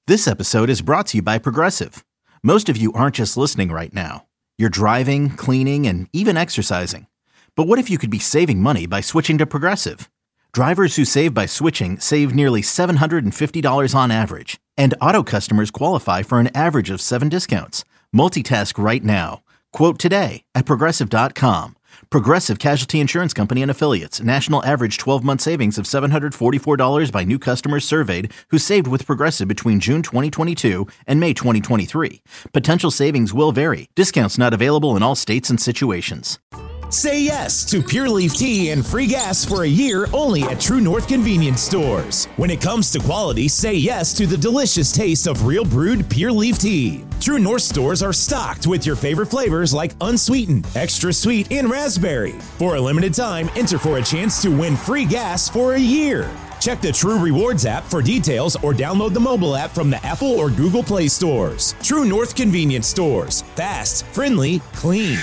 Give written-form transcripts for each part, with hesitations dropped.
This episode is brought to you by Progressive. Most of you aren't just listening right now. You're driving, cleaning, and even exercising. But what if you could be saving money by switching to Progressive? Drivers who save by switching save nearly $750 on average. And auto customers qualify for an average of 7 discounts. Multitask right now. Quote today at Progressive.com. Progressive Casualty Insurance Company and Affiliates. National average 12-month savings of $744 by new customers surveyed who saved with Progressive between June 2022 and May 2023. Potential savings will vary. Discounts not available in all states and situations. Say yes to Pure Leaf Tea and free gas for a year only at True North Convenience Stores. When it comes to quality, say yes to the delicious taste of real brewed Pure Leaf Tea. True North stores are stocked with your favorite flavors like unsweetened, extra sweet, and raspberry. For a limited time, enter for a chance to win free gas for a year. Check the True Rewards app for details or download the mobile app from the Apple or Google Play stores. True North Convenience Stores. Fast, friendly, clean.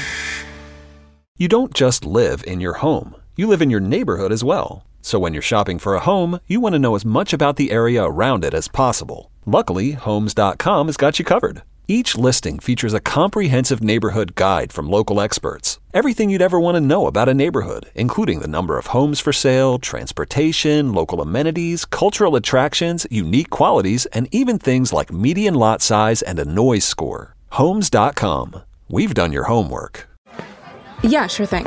You don't just live in your home, you live in your neighborhood as well. So when you're shopping for a home, you want to know as much about the area around it as possible. Luckily, Homes.com has got you covered. Each listing features a comprehensive neighborhood guide from local experts. Everything you'd ever want to know about a neighborhood, including the number of homes for sale, transportation, local amenities, cultural attractions, unique qualities, and even things like median lot size and a noise score. Homes.com. We've done your homework. Yeah, sure thing.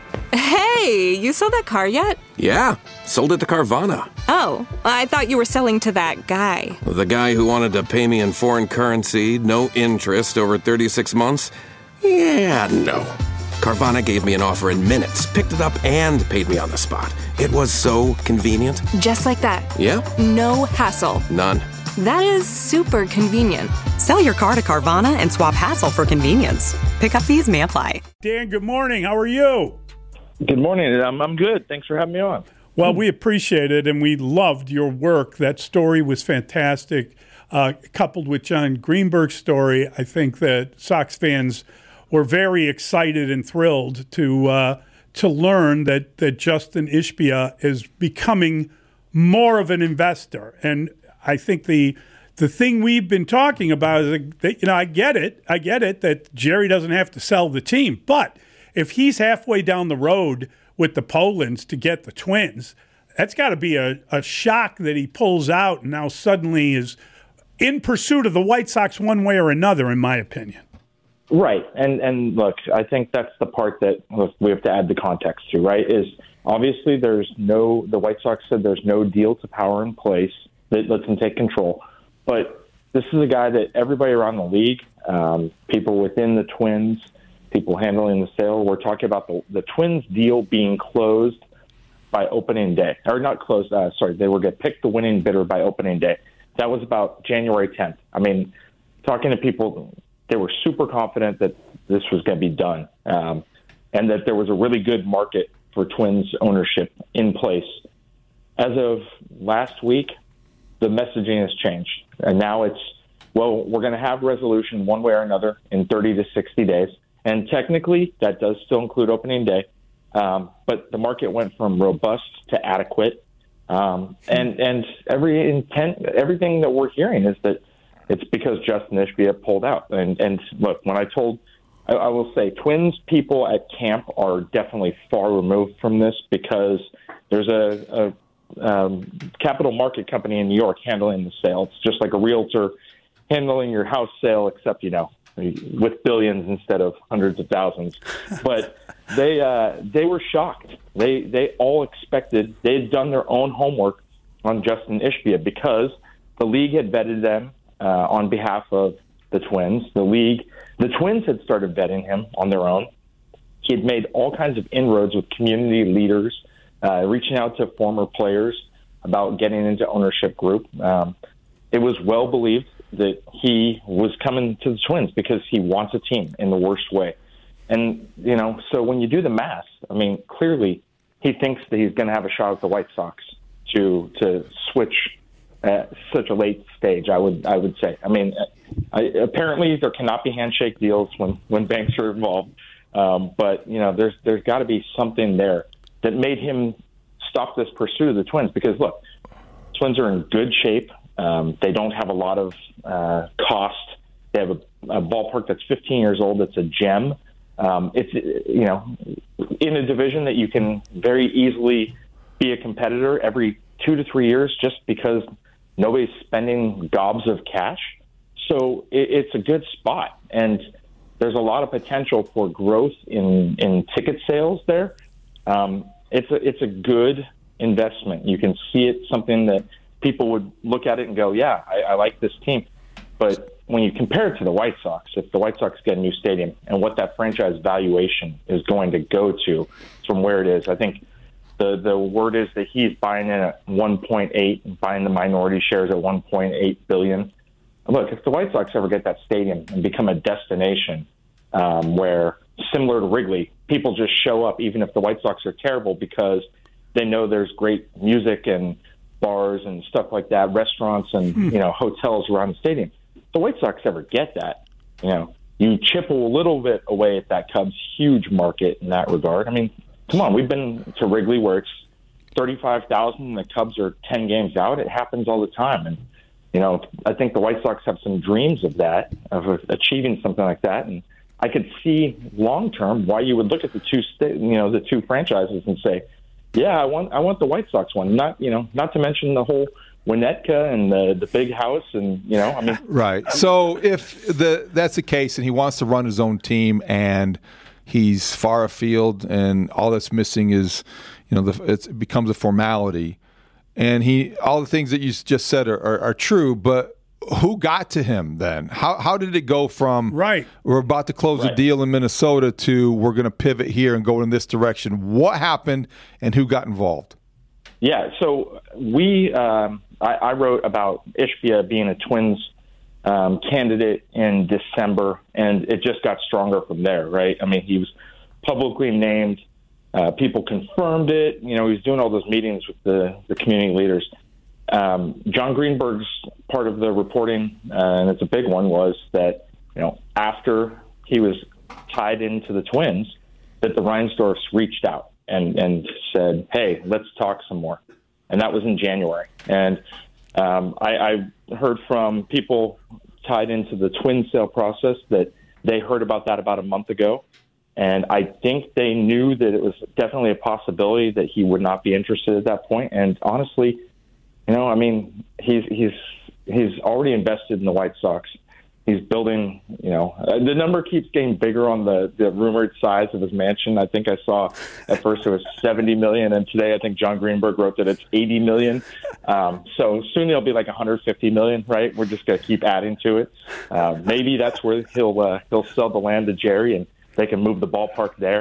Hey, you sold that car yet? Yeah, sold it to Carvana. Oh, I thought you were selling to that guy. The guy who wanted to pay me in foreign currency, no interest, over 36 months? Yeah, no. Carvana gave me an offer in minutes, picked it up, and paid me on the spot. It was so convenient. Just like that. Yep. No hassle. None. That is super convenient. Sell your car to Carvana and swap hassle for convenience. Pickup fees may apply. Dan, good morning. How are you? Good morning. I'm good. Thanks for having me on. Well, we appreciate it, and we loved your work. That story was fantastic. Coupled with John Greenberg's story, I think that Sox fans were very excited and thrilled to learn that Justin Ishbia is becoming more of an investor. And I think the thing we've been talking about is that, I get it that Jerry doesn't have to sell the team, but if he's halfway down the road with the Polands to get the Twins, that's got to be a shock that he pulls out and now suddenly is in pursuit of the White Sox one way or another, in my opinion. Right. And look, I think that's the part that we have to add the context to, right, is obviously the White Sox said there's no deal to power in place that lets them take control. But this is a guy that everybody around the league, people within the Twins, people handling the sale, we're talking about the Twins deal being closed by opening day. Or not closed, they were going to pick the winning bidder by opening day. That was about January 10th. I mean, talking to people, they were super confident that this was going to be done and that there was a really good market for Twins ownership in place. As of last week, the messaging has changed. And now it's, well, we're going to have resolution one way or another in 30 to 60 days. And technically, that does still include opening day. But the market went from robust to adequate. And everything that we're hearing is that it's because Justin Ishbia pulled out. And look, when I will say Twins people at camp are definitely far removed from this because there's a capital market company in New York handling the sale. It's just like a realtor handling your house sale, except, with billions instead of hundreds of thousands. But they were shocked. They all expected, they'd done their own homework on Justin Ishbia because the league had vetted them on behalf of the Twins. The Twins had started vetting him on their own. He had made all kinds of inroads with community leaders, reaching out to former players about getting into ownership group. It was well believed that he was coming to the Twins because he wants a team in the worst way. And, so when you do the math, clearly he thinks that he's going to have a shot at the White Sox to switch at such a late stage, I would say. Apparently there cannot be handshake deals when banks are involved. But, there's got to be something there that made him stop this pursuit of the Twins because, look, Twins are in good shape. They don't have a lot of cost. They have a ballpark that's 15 years old. It's a gem. It's, in a division that you can very easily be a competitor every 2 to 3 years just because nobody's spending gobs of cash. So it's a good spot. And there's a lot of potential for growth in ticket sales there. It's a good investment. You can see it, something that people would look at it and go, yeah, I like this team. But when you compare it to the White Sox, if the White Sox get a new stadium and what that franchise valuation is going to go to from where it is, I think the word is that he's buying in at 1.8 and buying the minority shares at 1.8 billion. Look, if the White Sox ever get that stadium and become a destination where, similar to Wrigley, people just show up even if the White Sox are terrible because they know there's great music and bars and stuff like that, restaurants and hotels around the stadium. If the White Sox ever get that, you chip a little bit away at that Cubs huge market in that regard. I mean, come on, we've been to Wrigley where it's 35,000 and the Cubs are 10 games out. It happens all the time. And I think the White Sox have some dreams of that, of achieving something like that. And I could see long term why you would look at the two franchises and say, yeah, I want the White Sox one. Not to mention the whole Winnetka and the big house, and right. So if that's the case, and he wants to run his own team, and he's far afield, and all that's missing is, it becomes a formality. And all the things that you just said are true, but who got to him then? How did it go from we're about to close a deal in Minnesota to we're going to pivot here and go in this direction? What happened and who got involved? Yeah, so I wrote about Ishbia being a Twins candidate in December, and it just got stronger from there, right? I mean, he was publicly named. People confirmed it. He was doing all those meetings with the community leaders. John Greenberg's part of the reporting, and it's a big one, was that, after he was tied into the Twins, that the Reinsdorfs reached out and said, hey, let's talk some more. And that was in January. And I heard from people tied into the Twins sale process that they heard about that about a month ago. And I think they knew that it was definitely a possibility that he would not be interested at that point. And honestly, he's already invested in the White Sox. He's building, the number keeps getting bigger on the rumored size of his mansion. I think I saw at first it was $70 million, and today I think John Greenberg wrote that it's $80 million. So soon it'll be like $150 million, right? We're just going to keep adding to it. Maybe that's where he'll sell the land to Jerry and they can move the ballpark there.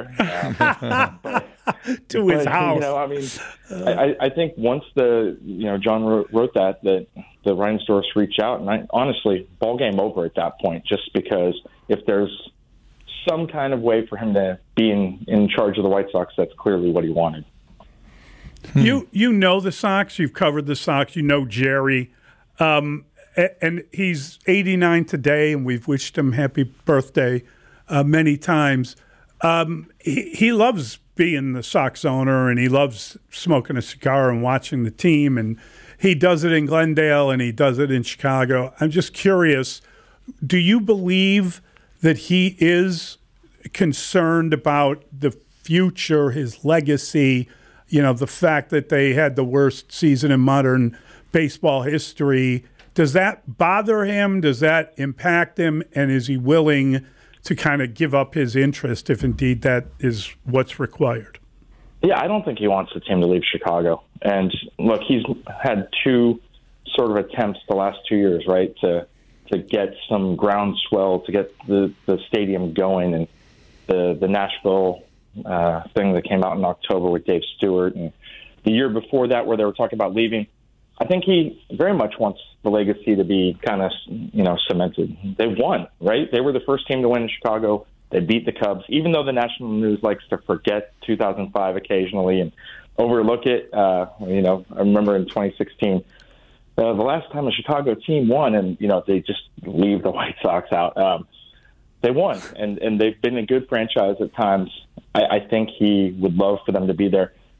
To his house. I think once John wrote that the Reinsdorfs reach out, and honestly, ball game over at that point, just because if there's some kind of way for him to be in charge of the White Sox, that's clearly what he wanted. You know the Sox, you've covered the Sox, Jerry, and he's 89 today, and we've wished him happy birthday many times. He loves being the Sox owner, and he loves smoking a cigar and watching the team, and he does it in Glendale and he does it in Chicago. I'm just curious, do you believe that he is concerned about the future, his legacy, the fact that they had the worst season in modern baseball history? Does that bother him? Does that impact him? And is he willing to kind of give up his interest if indeed that is what's required? Yeah, I don't think he wants the team to leave Chicago. And look, he's had two sort of attempts the last 2 years, right, to get some groundswell, to get the stadium going, and the Nashville thing that came out in October with Dave Stewart, and the year before that where they were talking about leaving. I think he very much wants the legacy to be kind of, cemented. They won, right? They were the first team to win in Chicago. They beat the Cubs, even though the national news likes to forget 2005 occasionally and overlook it. I remember in 2016, the last time a Chicago team won, and, they just leave the White Sox out. They won, and they've been a good franchise at times. I think he would love for them to be there.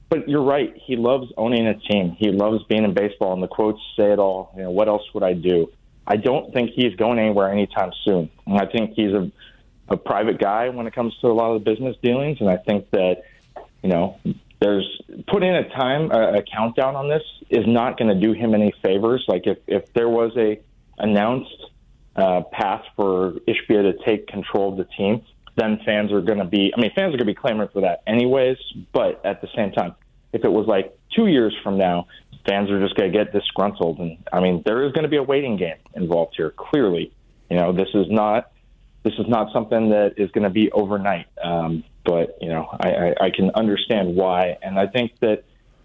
But you're right. He loves owning a team. He loves being in baseball, and the quotes say it all. What else would I do? I don't think he's going anywhere anytime soon. And I think he's a private guy when it comes to a lot of the business dealings, and I think that, there's putting a countdown on this is not going to do him any favors. Like if there was a announced path for Ishbia to take control of the team, then fans are going to be clamoring for that anyways. But at the same time, if it was like 2 years from now, fans are just going to get disgruntled. And there is going to be a waiting game involved here. Clearly, this is not something that is going to be overnight. But I can understand why. And I think that,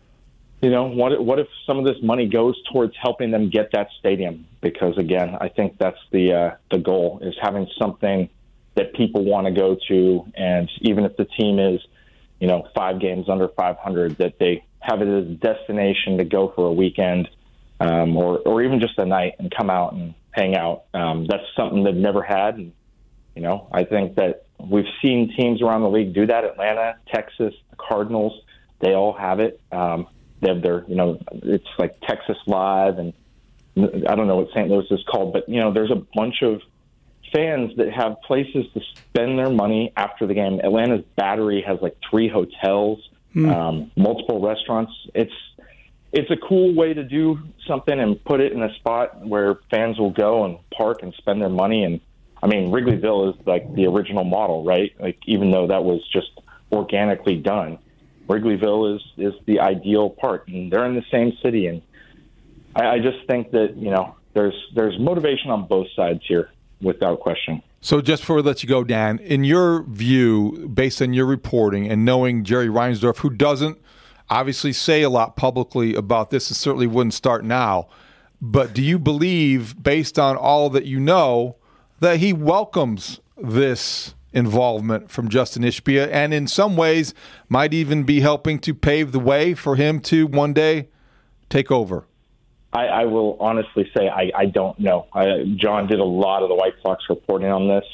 what if some of this money goes towards helping them get that stadium? Because again, I think that's the goal, is having something that people want to go to. And even if the team is, 5 games under 500, that they have it as a destination to go for a weekend, or even just a night and come out and hang out. That's something they've never had. And, I think that we've seen teams around the league do that. Atlanta, Texas, the Cardinals, they all have it. They have their, it's like Texas Live, and I don't know what St. Louis is called, but, there's a bunch of fans that have places to spend their money after the game. Atlanta's Battery has like 3 hotels, multiple restaurants. It's a cool way to do something and put it in a spot where fans will go and park and spend their money. And Wrigleyville is like the original model, right? Like, even though that was just organically done, Wrigleyville is the ideal part, and they're in the same city. And I just think that, there's motivation on both sides here, without question. So just before we let you go, Dan, in your view, based on your reporting and knowing Jerry Reinsdorf, who doesn't obviously say a lot publicly about this and certainly wouldn't start now, but do you believe, based on all that you know, that he welcomes this involvement from Justin Ishbia and in some ways might even be helping to pave the way for him to one day take over? I will honestly say I don't know. John did a lot of the White Sox reporting on this.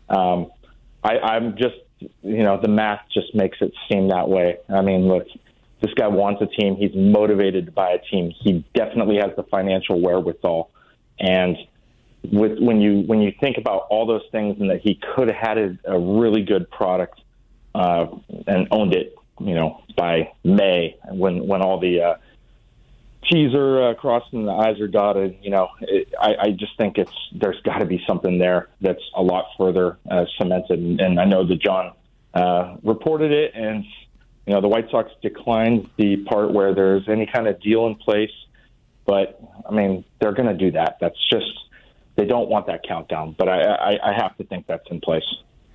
I'm just, the math just makes it seem that way. Look, this guy wants a team. He's motivated by a team. He definitely has the financial wherewithal. And when you think about all those things, and that he could have had a really good product and owned it, by May, when all the T's are crossed and the I's are dotted. I just think there's got to be something there that's a lot further cemented. And I know that John reported it, and the White Sox declined the part where there's any kind of deal in place. But they're going to do that. That's just, they don't want that countdown. But I have to think that's in place.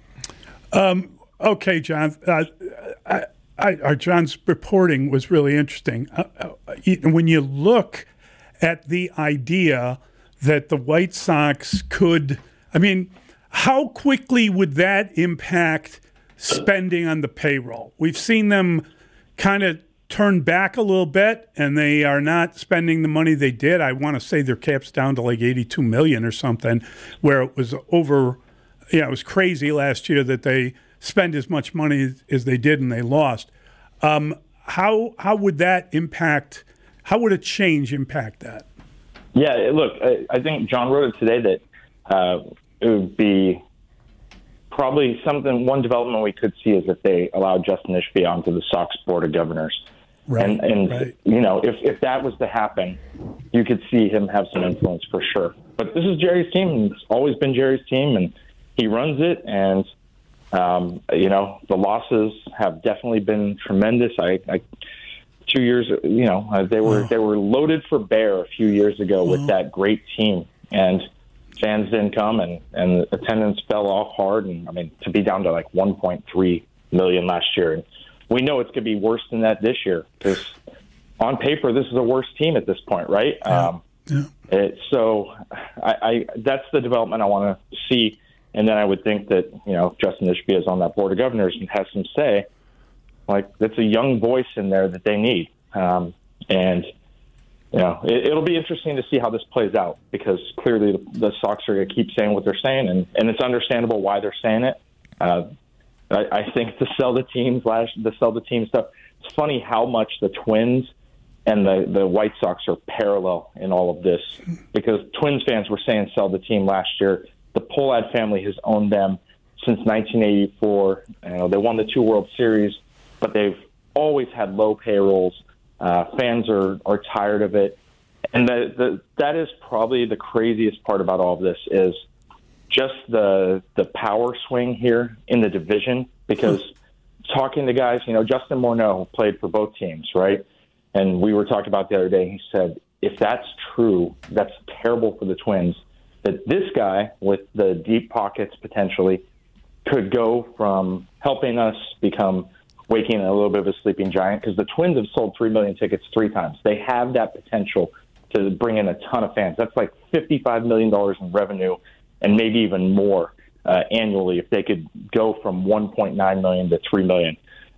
Okay, John. John's reporting was really interesting. When you look at the idea that the White Sox could, how quickly would that impact spending on the payroll? We've seen them kind of turn back a little bit, and they are not spending the money they did. I want to say their cap's down to like $82 million or something, where it was over. It was crazy last year that they spend as much money as they did and they lost. How would that impact? How would a change impact that? Yeah, look, I think John wrote it today that it would be probably one development we could see is if they allow Justin Ishbia onto the Sox Board of Governors. Right. And right. If that was to happen, you could see him have some influence for sure. But this is Jerry's team. It's always been Jerry's team, and he runs it. And the losses have definitely been tremendous. 2 years, they were loaded for bear a few years ago with that great team, and fans didn't come, and the attendance fell off hard. And to be down to like 1.3 million last year, and we know it's going to be worse than that this year, because on paper this is a worse team at this point, right? So that's the development I want to see. And then I would think that, Justin Ishbia is on that Board of Governors and has some say. Like, that's a young voice in there that they need. It'll be interesting to see how this plays out, because clearly the Sox are going to keep saying what they're saying, and it's understandable why they're saying it. I think the sell the team stuff, it's funny how much the Twins and the White Sox are parallel in all of this, because Twins fans were saying sell the team last year. The Pohlad family has owned them since 1984. They won the 2 World Series, but they've always had low payrolls. Fans are tired of it. And that is probably the craziest part about all of this is just the power swing here in the division, because talking to guys, Justin Morneau played for both teams, right? And we were talking about the other day, he said, if that's true, that's terrible for the Twins, that this guy with the deep pockets potentially could go from helping us become waking a little bit of a sleeping giant, because the Twins have sold 3 million tickets 3 times. They have that potential to bring in a ton of fans. That's like $55 million in revenue and maybe even more annually if they could go from 1.9 million to 3 million.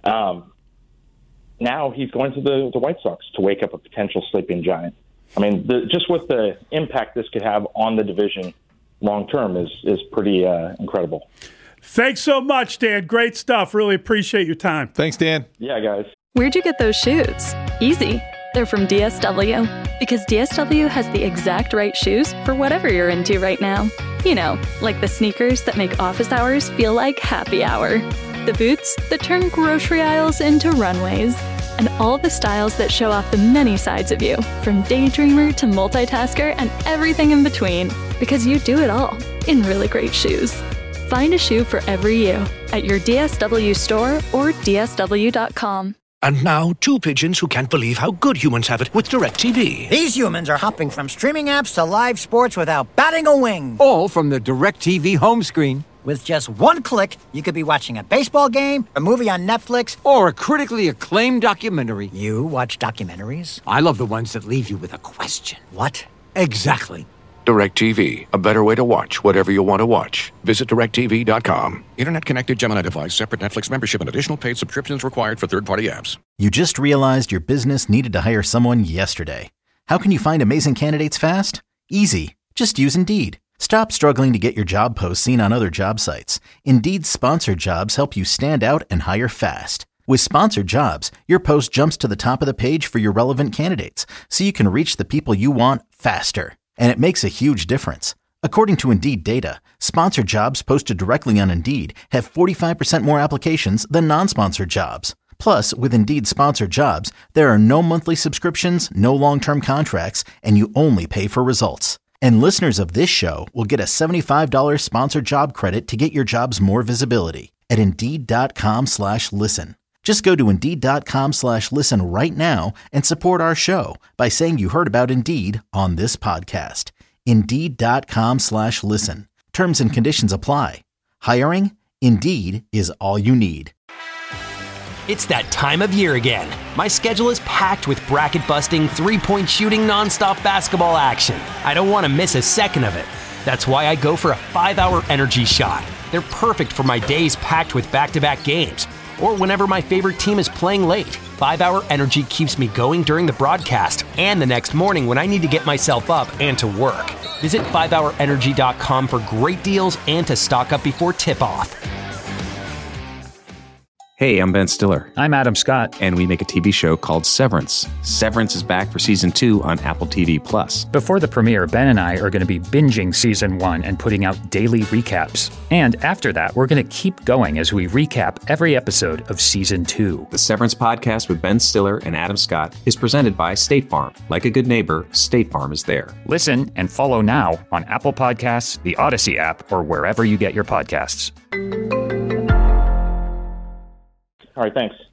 Now he's going to the White Sox to wake up a potential sleeping giant. I mean, just what the impact this could have on the division long term is pretty incredible. Thanks so much, Dan. Great stuff. Really appreciate your time. Thanks, Dan. Yeah, guys. Where'd you get those shoes? Easy. They're from DSW. Because DSW has the exact right shoes for whatever you're into right now. Like the sneakers that make office hours feel like happy hour. The boots that turn grocery aisles into runways. And all the styles that show off the many sides of you, from daydreamer to multitasker and everything in between. Because you do it all in really great shoes. Find a shoe for every you at your DSW store or DSW.com. And now, 2 pigeons who can't believe how good humans have it with DirecTV. These humans are hopping from streaming apps to live sports without batting a wing. All from the DirecTV home screen. With just 1 click, you could be watching a baseball game, a movie on Netflix, or a critically acclaimed documentary. You watch documentaries? I love the ones that leave you with a question. What? Exactly. DirecTV, a better way to watch whatever you want to watch. Visit DirecTV.com. Internet-connected Gemini device, separate Netflix membership, and additional paid subscriptions required for third-party apps. You just realized your business needed to hire someone yesterday. How can you find amazing candidates fast? Easy. Just use Indeed. Stop struggling to get your job posts seen on other job sites. Indeed's sponsored jobs help you stand out and hire fast. With sponsored jobs, your post jumps to the top of the page for your relevant candidates, so you can reach the people you want faster. And it makes a huge difference. According to Indeed data, sponsored jobs posted directly on Indeed have 45% more applications than non-sponsored jobs. Plus, with Indeed sponsored jobs, there are no monthly subscriptions, no long-term contracts, and you only pay for results. And listeners of this show will get a $75 sponsored job credit to get your jobs more visibility at Indeed.com/listen. Just go to Indeed.com/listen right now and support our show by saying you heard about Indeed on this podcast. Indeed.com/listen. Terms and conditions apply. Hiring? Indeed is all you need. It's that time of year again. My schedule is packed with bracket-busting, three-point shooting, nonstop basketball action. I don't want to miss a second of it. That's why I go for a 5-hour energy shot. They're perfect for my days packed with back-to-back games, or whenever my favorite team is playing late. 5-hour energy keeps me going during the broadcast and the next morning when I need to get myself up and to work. Visit 5hourenergy.com for great deals and to stock up before tip-off. Hey, I'm Ben Stiller. I'm Adam Scott. And we make a TV show called Severance. Severance is back for Season 2 on Apple TV+. Before the premiere, Ben and I are going to be binging Season 1 and putting out daily recaps. And after that, we're going to keep going as we recap every episode of Season 2. The Severance podcast with Ben Stiller and Adam Scott is presented by State Farm. Like a good neighbor, State Farm is there. Listen and follow now on Apple Podcasts, the Odyssey app, or wherever you get your podcasts. All right, thanks.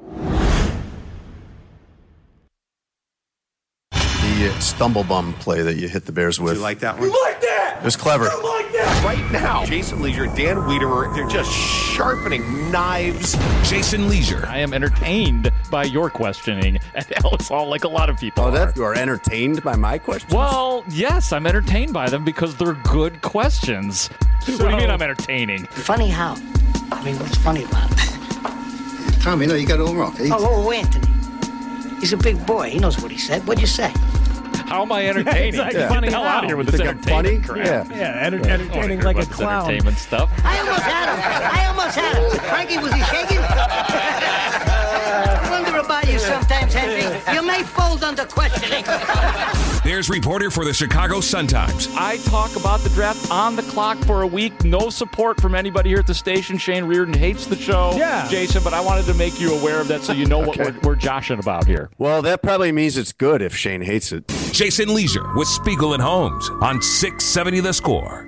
The stumble bum play that you hit the Bears with. You like that one? You like that? It was clever. You like that? Right now, Jason Leisure, Dan Wiederer, they're just sharpening knives. Jason Leisure. I am entertained by your questioning at Ellis Hall, like a lot of people are. You are entertained by my questions? Well, yes, I'm entertained by them because they're good questions. What do you mean I'm entertaining? Funny how? I mean, what's funny about it? Tommy, no, you got it all wrong. Oh, Anthony. He's a big boy. He knows what he said. What'd you say? How am I entertaining? Exactly. Get the hell out of here with this entertainment crap. Entertaining like a clown. Entertainment stuff. I almost had him. Frankie, was he shaking? I wonder about sometimes, Henry. You may fold under questioning. There's reporter for the Chicago Sun-Times. I talk about the draft on the clock for a week. No support from anybody here at the station. Shane Reardon hates the show, Jason, but I wanted to make you aware of that so you know what we're joshing about here. Well, that probably means it's good if Shane hates it. Jason Leisure with Spiegel and Holmes on 670 The Score.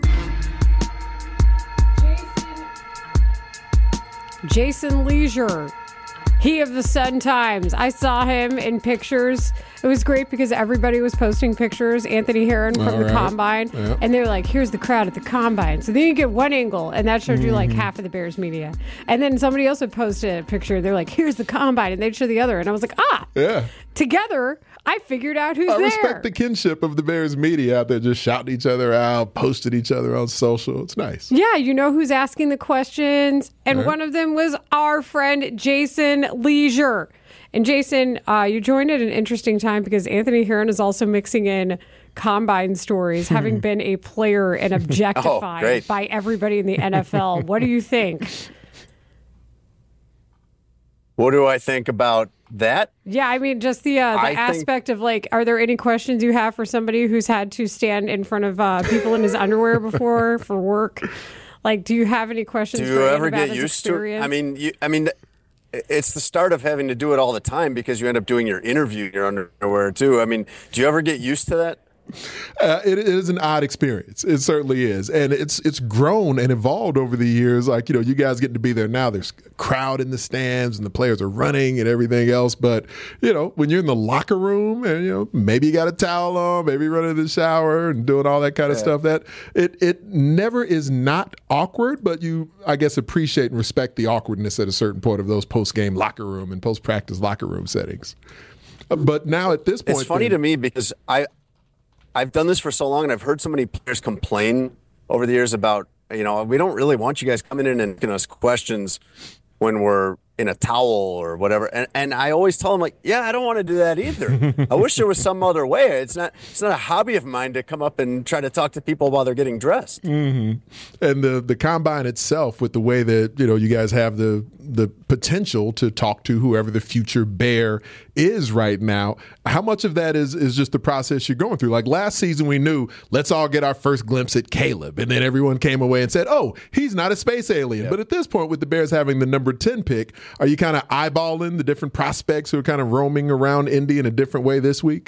Jason Leisure, he of the Sun-Times. I saw him in pictures. It was great because everybody was posting pictures. Anthony Herron from the Combine. Yep. And they were like, here's the crowd at the Combine. So then you get one angle, and that showed you like half of the Bears media. And then somebody else would post a picture. They're like, here's the Combine. And they'd show the other. And I was like, together, I figured out who's there. I respect the kinship of the Bears media out there just shouting each other out, posting each other on social. It's nice. Yeah, you know who's asking the questions. And one of them was our friend Jason Leisure. And Jason, you joined at an interesting time because Anthony Herron is also mixing in Combine stories, having been a player and objectified by everybody in the NFL. What do you think? What do I think about that? Yeah, I mean, just the aspect of like, are there any questions you have for somebody who's had to stand in front of people in his underwear before for work? Like, do you have any questions? Do you ever get used to it? I mean, it's the start of having to do it all the time because you end up doing your interview in your underwear too. I mean, do you ever get used to that? It is an odd experience. It certainly is. And it's grown and evolved over the years. Like, you guys getting to be there now. There's a crowd in the stands and the players are running and everything else. But, when you're in the locker room and, maybe you got a towel on, maybe running to the shower and doing all that kind of stuff, that it never is not awkward, but you, I guess, appreciate and respect the awkwardness at a certain point of those post-game locker room and post-practice locker room settings. But now at this point. It's funny to me because I've done this for so long, and I've heard so many players complain over the years about, we don't really want you guys coming in and asking us questions when we're in a towel or whatever. And I always tell them, like, I don't want to do that either. I wish there was some other way. It's not a hobby of mine to come up and try to talk to people while they're getting dressed. Mm-hmm. And the Combine itself, with the way that, you guys have the potential to talk to whoever the future Bear is right now, how much of that is just the process you're going through? Like last season, we knew, let's all get our first glimpse at Caleb. And then everyone came away and said, oh, he's not a space alien. Yep. But at this point, with the Bears having the number 10 pick, are you kind of eyeballing the different prospects who are kind of roaming around Indy in a different way this week?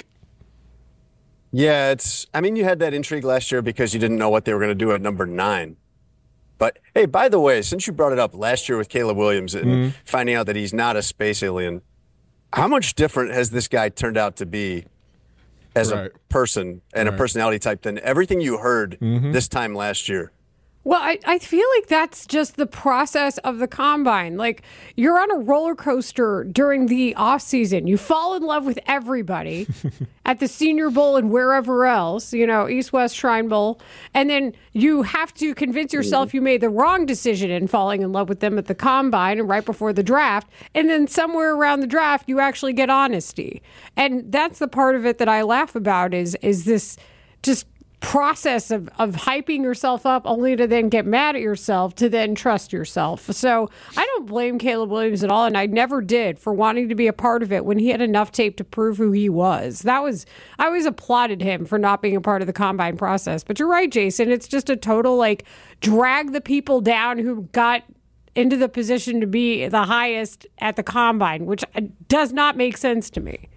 Yeah, you had that intrigue last year because you didn't know what they were going to do at number 9. But, hey, by the way, since you brought it up last year with Caleb Williams and finding out that he's not a space alien, how much different has this guy turned out to be as a person and a personality type than everything you heard this time last year? Well, I feel like that's just the process of the Combine. Like, you're on a roller coaster during the off season. You fall in love with everybody at the Senior Bowl and wherever else, East West Shrine Bowl. And then you have to convince yourself you made the wrong decision in falling in love with them at the Combine and right before the draft. And then somewhere around the draft, you actually get honesty. And that's the part of it that I laugh about is this just process of hyping yourself up only to then get mad at yourself to then trust yourself. So I don't blame Caleb Williams at all, and I never did, for wanting to be a part of it when he had enough tape to prove who he was. I always applauded him for not being a part of the Combine process. But you're right, Jason. It's just a total drag the people down who got into the position to be the highest at the Combine, which does not make sense to me.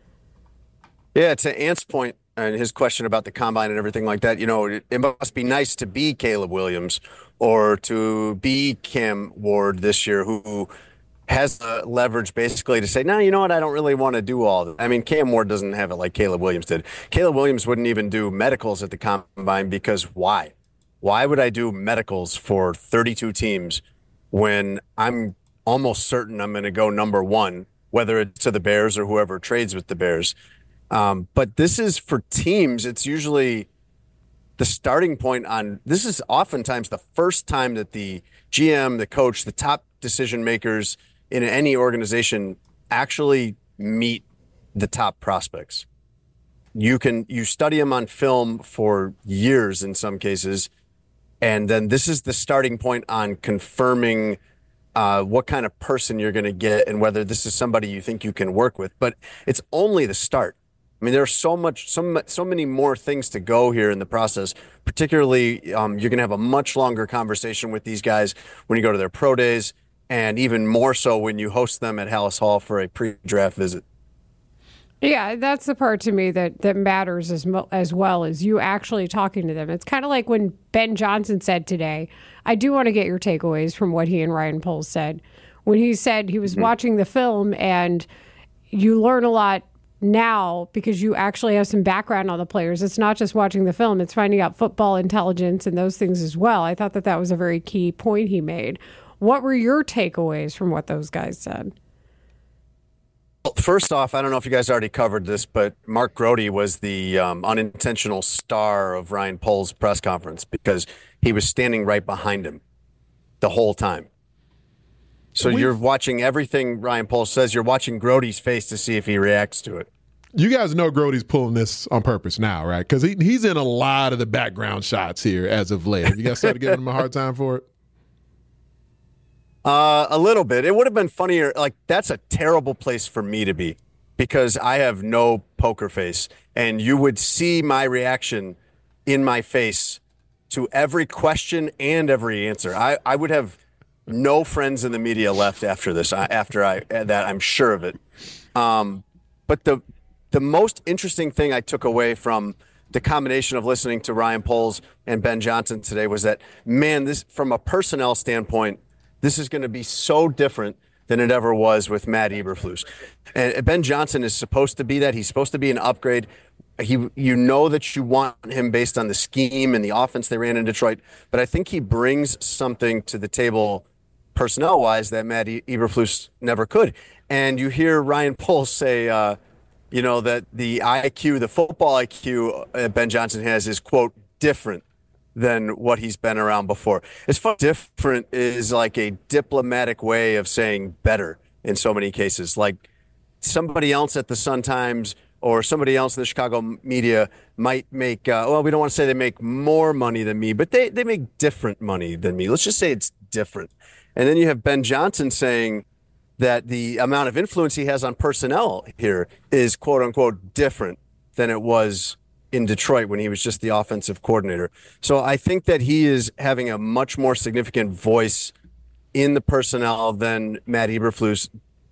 Yeah, to Ant's point, and his question about the Combine and everything like that, it must be nice to be Caleb Williams or to be Cam Ward this year, who has the leverage basically to say, no, you know what, I don't really want to do all that. I mean, Cam Ward doesn't have it like Caleb Williams did. Caleb Williams wouldn't even do medicals at the Combine because why? Why would I do medicals for 32 teams when I'm almost certain I'm going to go number 1, whether it's to the Bears or whoever trades with the Bears? But this is for teams. It's usually the starting point this is oftentimes the first time that the GM, the coach, the top decision makers in any organization actually meet the top prospects. You study them on film for years in some cases. And then this is the starting point on confirming what kind of person you're going to get and whether this is somebody you think you can work with. But it's only the start. I mean, there's so many more things to go here in the process. Particularly, you're going to have a much longer conversation with these guys when you go to their pro days, and even more so when you host them at Hallis Hall for a pre-draft visit. Yeah, that's the part to me that matters as well as you actually talking to them. It's kind of like when Ben Johnson said today, I do want to get your takeaways from what he and Ryan Poles said. When he said he was watching the film and you learn a lot now because you actually have some background on the players. It's not just watching the film, it's finding out football intelligence and those things as well. I thought that was a very key point he made. What were your takeaways from what those guys said? Well, first off, I don't know if you guys already covered this, but Mark Grody was the unintentional star of Ryan Poles' press conference because he was standing right behind him the whole time. So you're watching everything Ryan Poles says. You're watching Grody's face to see if he reacts to it. You guys know Grody's pulling this on purpose now, right? Because he's in a lot of the background shots here as of late. Have you guys started giving him a hard time for it? A little bit. It would have been funnier. Like, that's a terrible place for me to be because I have no poker face. And you would see my reaction in my face to every question and every answer. I would have no friends in the media left after this, I'm sure of it. But the most interesting thing I took away from the combination of listening to Ryan Poles and Ben Johnson today was that, man, this from a personnel standpoint, this is going to be so different than it ever was with Matt Eberflus. And Ben Johnson is supposed to be that. He's supposed to be an upgrade. You know that you want him based on the scheme and the offense they ran in Detroit. But I think he brings something to the table personnel-wise that Matt Eberflus never could. And you hear Ryan Poles say, that the IQ, the football IQ Ben Johnson has is, quote, different than what he's been around before. It's fun. Different is like a diplomatic way of saying better in so many cases. Like somebody else at the Sun-Times or somebody else in the Chicago media might make, we don't want to say they make more money than me, but they make different money than me. Let's just say it's different. And then you have Ben Johnson saying that the amount of influence he has on personnel here is, quote unquote, different than it was in Detroit when he was just the offensive coordinator. So I think that he is having a much more significant voice in the personnel than Matt Eberflus.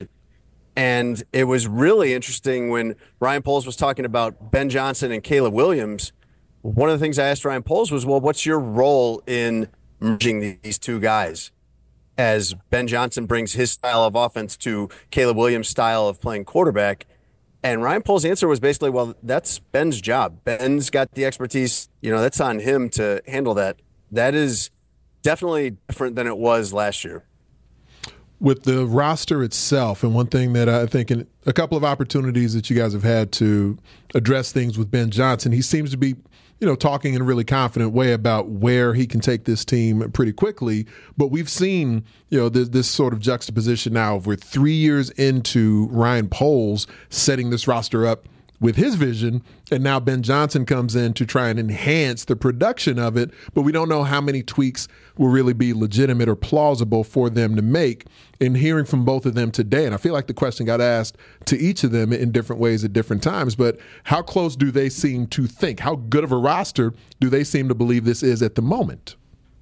And it was really interesting when Ryan Poles was talking about Ben Johnson and Caleb Williams. One of the things I asked Ryan Poles was, well, what's your role in merging these two guys as Ben Johnson brings his style of offense to Caleb Williams' style of playing quarterback? And Ryan Poles' answer was basically, well, that's Ben's job. Ben's got the expertise. That's on him to handle that. That is definitely different than it was last year. With the roster itself, and one thing that I think in a couple of opportunities that you guys have had to address things with Ben Johnson, he seems to be talking in a really confident way about where he can take this team pretty quickly. But we've seen, this sort of juxtaposition now. We're 3 years into Ryan Poles setting this roster up with his vision, and now Ben Johnson comes in to try and enhance the production of it, but we don't know how many tweaks will really be legitimate or plausible for them to make. In hearing from both of them today, and I feel like the question got asked to each of them in different ways at different times, but how close do they seem to think? How good of a roster do they seem to believe this is at the moment?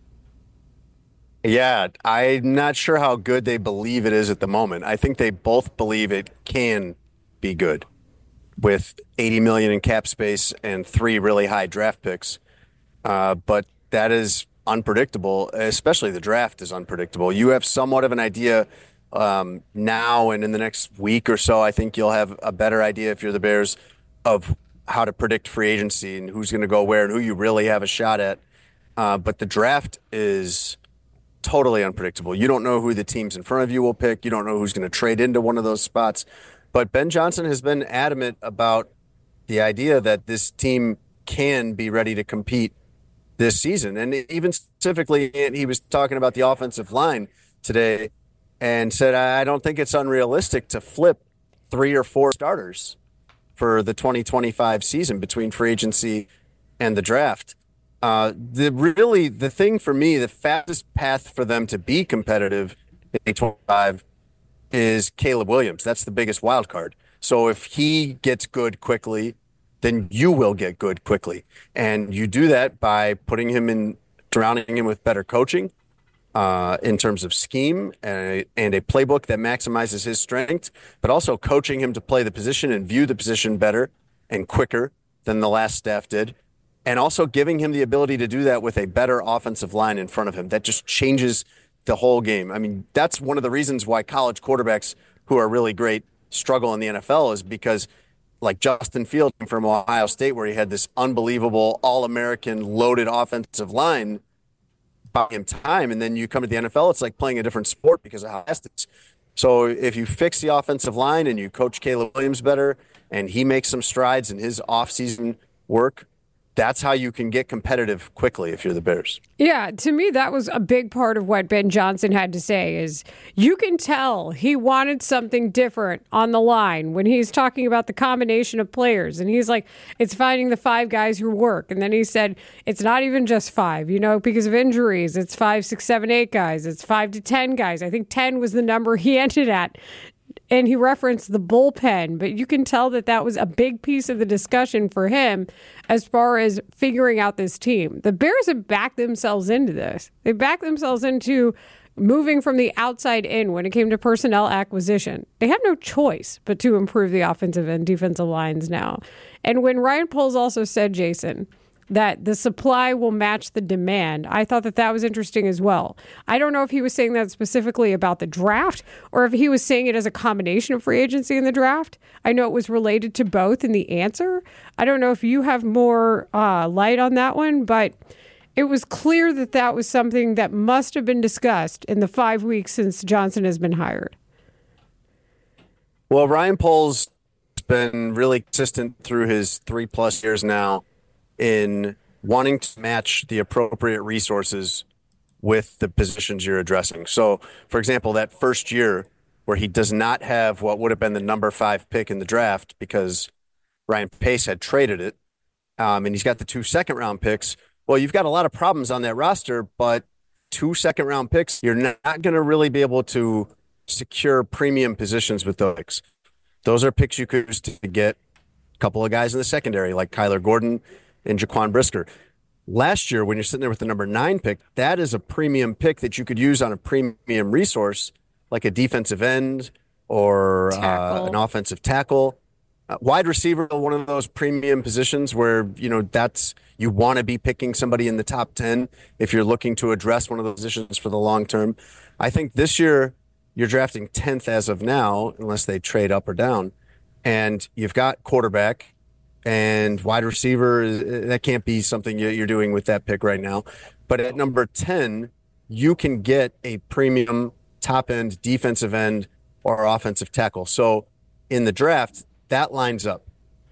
Yeah, I'm not sure how good they believe it is at the moment. I think they both believe it can be good with $80 million in cap space and 3 really high draft picks. But that is unpredictable, especially the draft is unpredictable. You have somewhat of an idea now, and in the next week or so, I think you'll have a better idea if you're the Bears of how to predict free agency and who's going to go where and who you really have a shot at. But the draft is totally unpredictable. You don't know who the teams in front of you will pick. You don't know who's going to trade into one of those spots. But Ben Johnson has been adamant about the idea that this team can be ready to compete this season. And even specifically, he was talking about the offensive line today and said, I don't think it's unrealistic to flip 3 or 4 starters for the 2025 season between free agency and the draft. The thing for me, the fastest path for them to be competitive in 2025 is Caleb Williams. That's the biggest wild card. So if he gets good quickly, then you will get good quickly. And you do that by putting him in, drowning him with better coaching in terms of scheme and a playbook that maximizes his strength, but also coaching him to play the position and view the position better and quicker than the last staff did. And also giving him the ability to do that with a better offensive line in front of him. That just changes the whole game. I mean, that's one of the reasons why college quarterbacks who are really great struggle in the NFL is because, like Justin Fields from Ohio State, where he had this unbelievable All-American loaded offensive line, buying him time, and then you come to the NFL, it's like playing a different sport because of how fast it is. So if you fix the offensive line and you coach Caleb Williams better and he makes some strides in his offseason work, that's how you can get competitive quickly if you're the Bears. Yeah, to me, that was a big part of what Ben Johnson had to say is you can tell he wanted something different on the line when he's talking about the combination of players. And he's like, it's finding the 5 guys who work. And then he said, it's not even just 5, because of injuries. It's 5, 6, 7, 8 guys. It's 5 to 10 guys. I think 10 was the number he ended at. And he referenced the bullpen, but you can tell that was a big piece of the discussion for him as far as figuring out this team. The Bears have backed themselves into this. They backed themselves into moving from the outside in when it came to personnel acquisition. They have no choice but to improve the offensive and defensive lines now. And when Ryan Poles also said, Jason, that the supply will match the demand, I thought that was interesting as well. I don't know if he was saying that specifically about the draft or if he was saying it as a combination of free agency and the draft. I know it was related to both in the answer. I don't know if you have more light on that one, but it was clear that was something that must have been discussed in the 5 weeks since Johnson has been hired. Well, Ryan Poles has been really consistent through his 3+ years now in wanting to match the appropriate resources with the positions you're addressing. So, for example, that first year where he does not have what would have been the number 5 pick in the draft because Ryan Pace had traded it, and he's got the 2 second-round picks. Well, you've got a lot of problems on that roster, but 2 second-round picks, you're not going to really be able to secure premium positions with those picks. Those are picks you could use to get a couple of guys in the secondary like Kyler Gordon and Jaquan Brisker. Last year, when you're sitting there with the number 9 pick, that is a premium pick that you could use on a premium resource like a defensive end or an offensive tackle. Wide receiver, one of those premium positions where, that's you want to be picking somebody in the top 10 if you're looking to address one of those positions for the long term. I think this year you're drafting 10th as of now, unless they trade up or down, and you've got quarterback and wide receiver. That can't be something you're doing with that pick right now. But at number 10, you can get a premium top-end defensive end or offensive tackle. So in the draft, that lines up.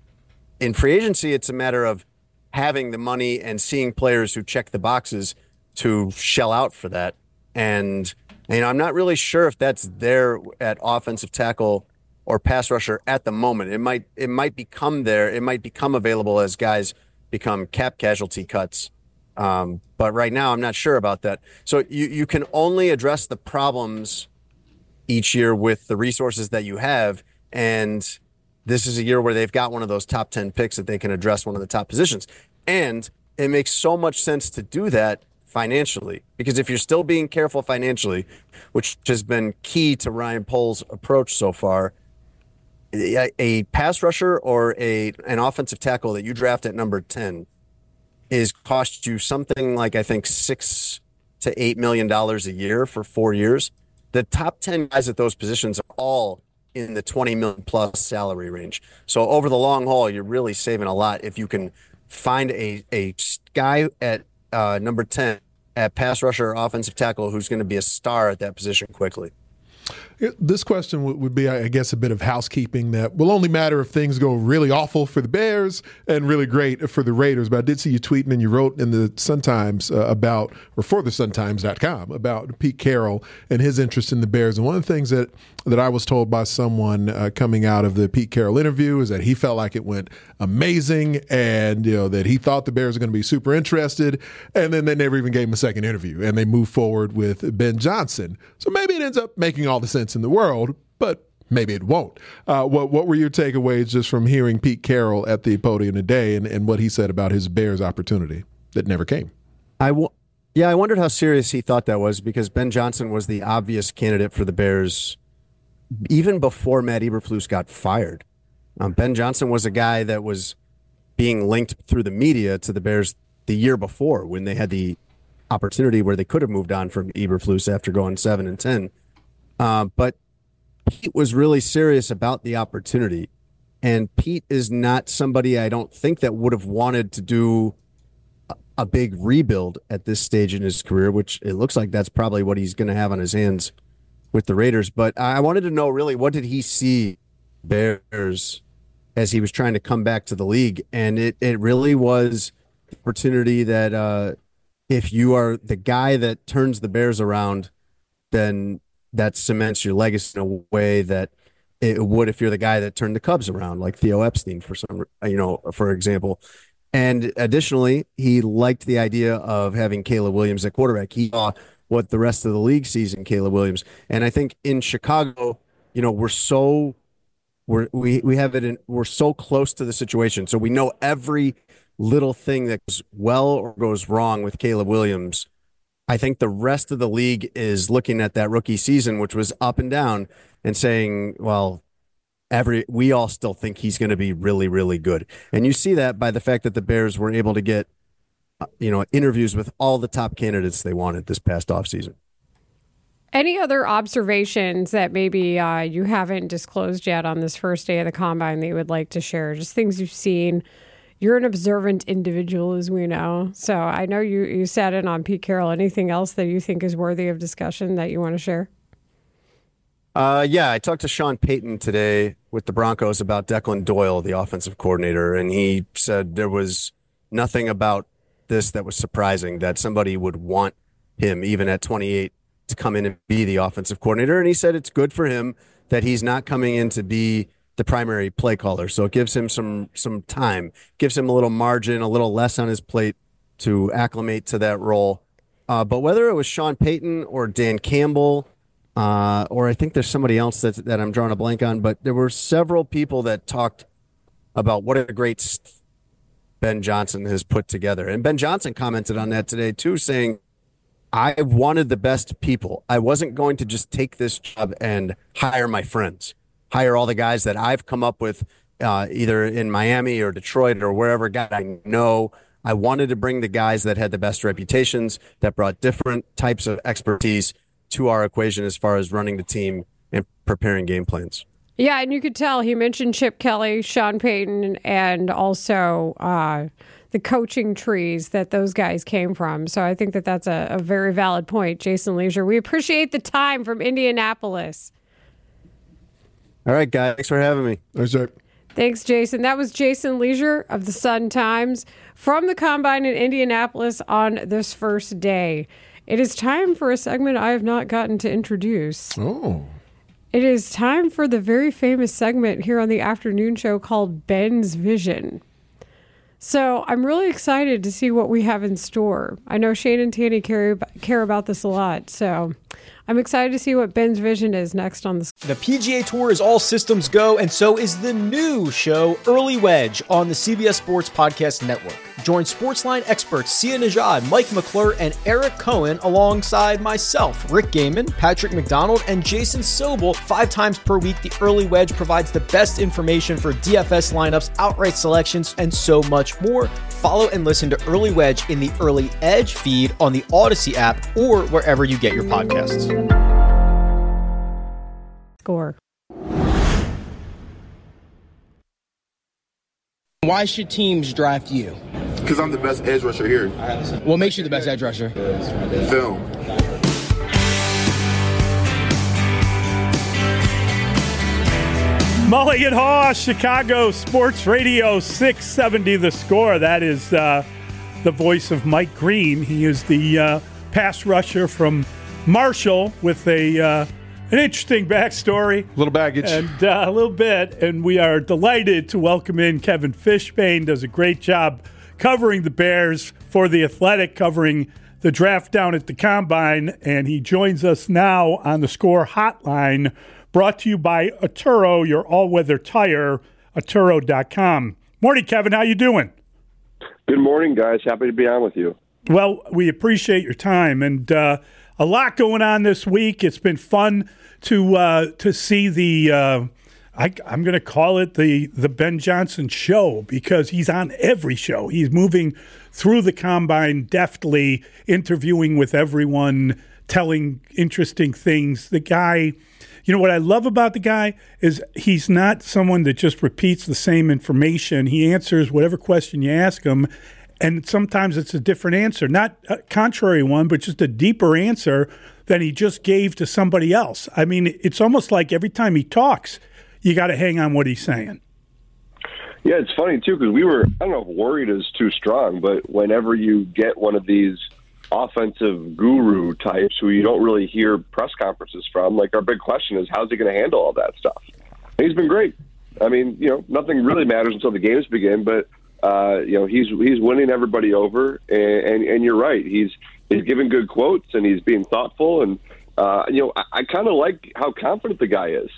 In free agency, it's a matter of having the money and seeing players who check the boxes to shell out for that. And I'm not really sure if that's there at offensive tackle or pass rusher at the moment. It might become there. It might become available as guys become cap casualty cuts. But right now, I'm not sure about that. So you can only address the problems each year with the resources that you have. And this is a year where they've got one of those top 10 picks that they can address one of the top positions. And it makes so much sense to do that financially, because if you're still being careful financially, which has been key to Ryan Poles' approach so far, a pass rusher or an offensive tackle that you draft at number 10 is cost you something like, I think, $6 to $8 million a year for 4 years. The top 10 guys at those positions are all in the 20 million plus salary range. So over the long haul, you're really saving a lot if you can find a guy at number 10 at pass rusher or offensive tackle who's going to be a star at that position quickly. This question would be, I guess, a bit of housekeeping that will only matter if things go really awful for the Bears and really great for the Raiders. But I did see you tweeting, and you wrote in the Sun-Times for the SunTimes.com about Pete Carroll and his interest in the Bears. And one of the things that I was told by someone coming out of the Pete Carroll interview is that he felt like it went amazing, and that he thought the Bears are going to be super interested. And then they never even gave him a second interview, and they moved forward with Ben Johnson. So maybe it ends up making all the sense in the world, but maybe it won't. What were your takeaways just from hearing Pete Carroll at the podium today and what he said about his Bears opportunity that never came? I wondered how serious he thought that was, because Ben Johnson was the obvious candidate for the Bears even before Matt Eberflus got fired. Ben Johnson was a guy that was being linked through the media to the Bears the year before, when they had the opportunity where they could have moved on from Eberflus after going 7-10. But Pete was really serious about the opportunity. And Pete is not somebody, I don't think, that would have wanted to do a big rebuild at this stage in his career, which it looks like that's probably what he's going to have on his hands with the Raiders. But I wanted to know, really, what did he see Bears as he was trying to come back to the league? And it really was the opportunity that if you are the guy that turns the Bears around, then that cements your legacy in a way that it would if you're the guy that turned the Cubs around, like Theo Epstein, for example. And additionally, he liked the idea of having Caleb Williams at quarterback. He saw what the rest of the league sees in Caleb Williams. And I think in Chicago, we're so close to the situation. So we know every little thing that goes well or goes wrong with Caleb Williams. I think the rest of the league is looking at that rookie season, which was up and down, and saying, well, we all still think he's going to be really, really good. And you see that by the fact that the Bears were able to get, interviews with all the top candidates they wanted this past offseason. Any other observations that maybe you haven't disclosed yet on this first day of the Combine that you would like to share? Just things you've seen. You're an observant individual, as we know. So I know you sat in on Pete Carroll. Anything else that you think is worthy of discussion that you want to share? I talked to Sean Payton today with the Broncos about Declan Doyle, the offensive coordinator, and he said there was nothing about this that was surprising, that somebody would want him, even at 28, to come in and be the offensive coordinator. And he said it's good for him that he's not coming in to be the primary play caller. So it gives him some time, gives him a little margin, a little less on his plate to acclimate to that role. But whether it was Sean Payton or Dan Campbell, or I think there's somebody else that I'm drawing a blank on, but there were several people that talked about what a great Ben Johnson has put together. And Ben Johnson commented on that today too, saying, I wanted the best people. I wasn't going to just take this job and hire my friends, hire all the guys that I've come up with either in Miami or Detroit or wherever guy I know. I wanted to bring the guys that had the best reputations, that brought different types of expertise to our equation as far as running the team and preparing game plans. Yeah, and you could tell he mentioned Chip Kelly, Sean Payton, and also the coaching trees that those guys came from. So I think that's a very valid point, Jason Lieser. We appreciate the time from Indianapolis. All right, guys. Thanks for having me. Thanks, Jack. Thanks, Jason. That was Jason Lieser of the Sun-Times from the Combine in Indianapolis on this first day. It is time for a segment I have not gotten to introduce. Oh. It is time for the very famous segment here on the afternoon show called Ben's Vision. So I'm really excited to see what we have in store. I know Shane and Tanny care about this a lot, so I'm excited to see what Ben's Vision is next on the... The PGA Tour is all systems go, and so is the new show, Early Wedge, on the CBS Sports Podcast Network. Join Sportsline experts Sia Nejad, Mike McClure, and Eric Cohen alongside myself, Rick Gaiman, Patrick McDonald, and Jason Sobel 5 times per week. The Early Wedge provides the best information for DFS lineups, outright selections, and so much more. Follow and listen to Early Wedge in the Early Edge feed on the Odyssey app or wherever you get your podcasts. Score. Why should teams draft you? Because I'm the best edge rusher here. What makes you the best edge rusher? Film. Mulligan Haw, Chicago Sports Radio 670 The Score. That is the voice of Mike Green. He is the pass rusher from Marshall with an interesting backstory. A little baggage. And a little bit. And we are delighted to welcome in Kevin Fishbane. Does a great job covering the Bears for The Athletic, covering the draft down at the Combine. And he joins us now on the Score Hotline, brought to you by Atturo, your all-weather tire, Atturo.com. Morning, Kevin. How you doing? Good morning, guys. Happy to be on with you. Well, we appreciate your time, and a lot going on this week. It's been fun to see the I'm going to call it the Ben Johnson show, because he's on every show. He's moving through the Combine deftly, interviewing with everyone, telling interesting things. The guy, you know what I love about the guy is he's not someone that just repeats the same information. He answers whatever question you ask him, and sometimes it's a different answer, not a contrary one, but just a deeper answer than he just gave to somebody else. I mean, it's almost like every time he talks, you got to hang on what he's saying. Yeah, it's funny, too, because we were, I don't know if worried is too strong, but whenever you get one of these offensive guru types who you don't really hear press conferences from, like, our big question is, how's he going to handle all that stuff? And he's been great. I mean, nothing really matters until the games begin, but he's winning everybody over, and you're right. He's giving good quotes, and he's being thoughtful, and I kind of like how confident the guy is.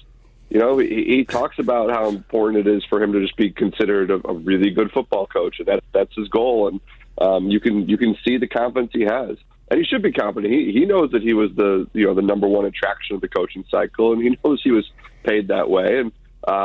He talks about how important it is for him to just be considered a really good football coach, and that's his goal. And you can see the confidence he has, and he should be confident. He knows that he was the number one attraction of the coaching cycle, and he knows he was paid that way. And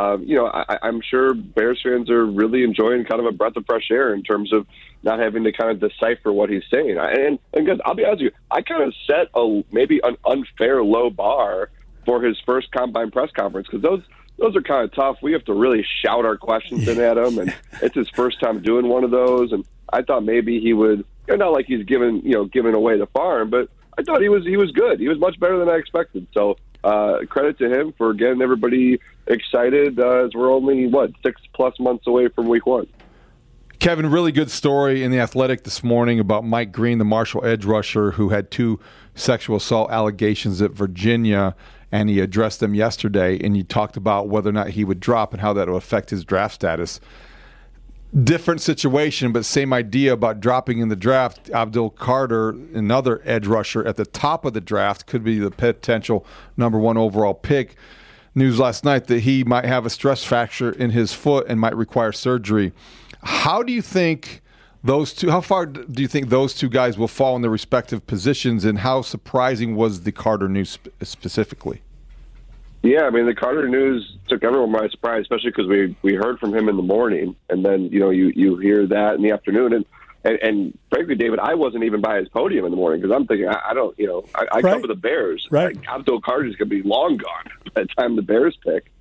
I'm sure Bears fans are really enjoying kind of a breath of fresh air in terms of not having to kind of decipher what he's saying. And guys, I'll be honest with you, I kind of set maybe an unfair low bar for his first Combine press conference, because those are kind of tough. We have to really shout our questions in at him, and it's his first time doing one of those. And I thought maybe he would, not like he's giving away the farm, but I thought he was good. He was much better than I expected. So credit to him for getting everybody excited as we're only 6+ months away from week 1. Kevin, really good story in The Athletic this morning about Mike Green, the Marshall edge rusher who had 2 sexual assault allegations at Virginia, and he addressed them yesterday, and you talked about whether or not he would drop and how that will affect his draft status. Different situation, but same idea about dropping in the draft. Abdul Carter, another edge rusher at the top of the draft, could be the potential number 1 overall pick. News last night that he might have a stress fracture in his foot and might require surgery. How do you think how far do you think those 2 guys will fall in their respective positions, and how surprising was the Carter news specifically? Yeah, I mean, the Carter news took everyone by surprise, especially because we heard from him in the morning, and then you hear that in the afternoon, and frankly, David, I wasn't even by his podium in the morning, because I'm thinking I cover the Bears. Right. Abdul Carter is going to be long gone by the time the Bears pick,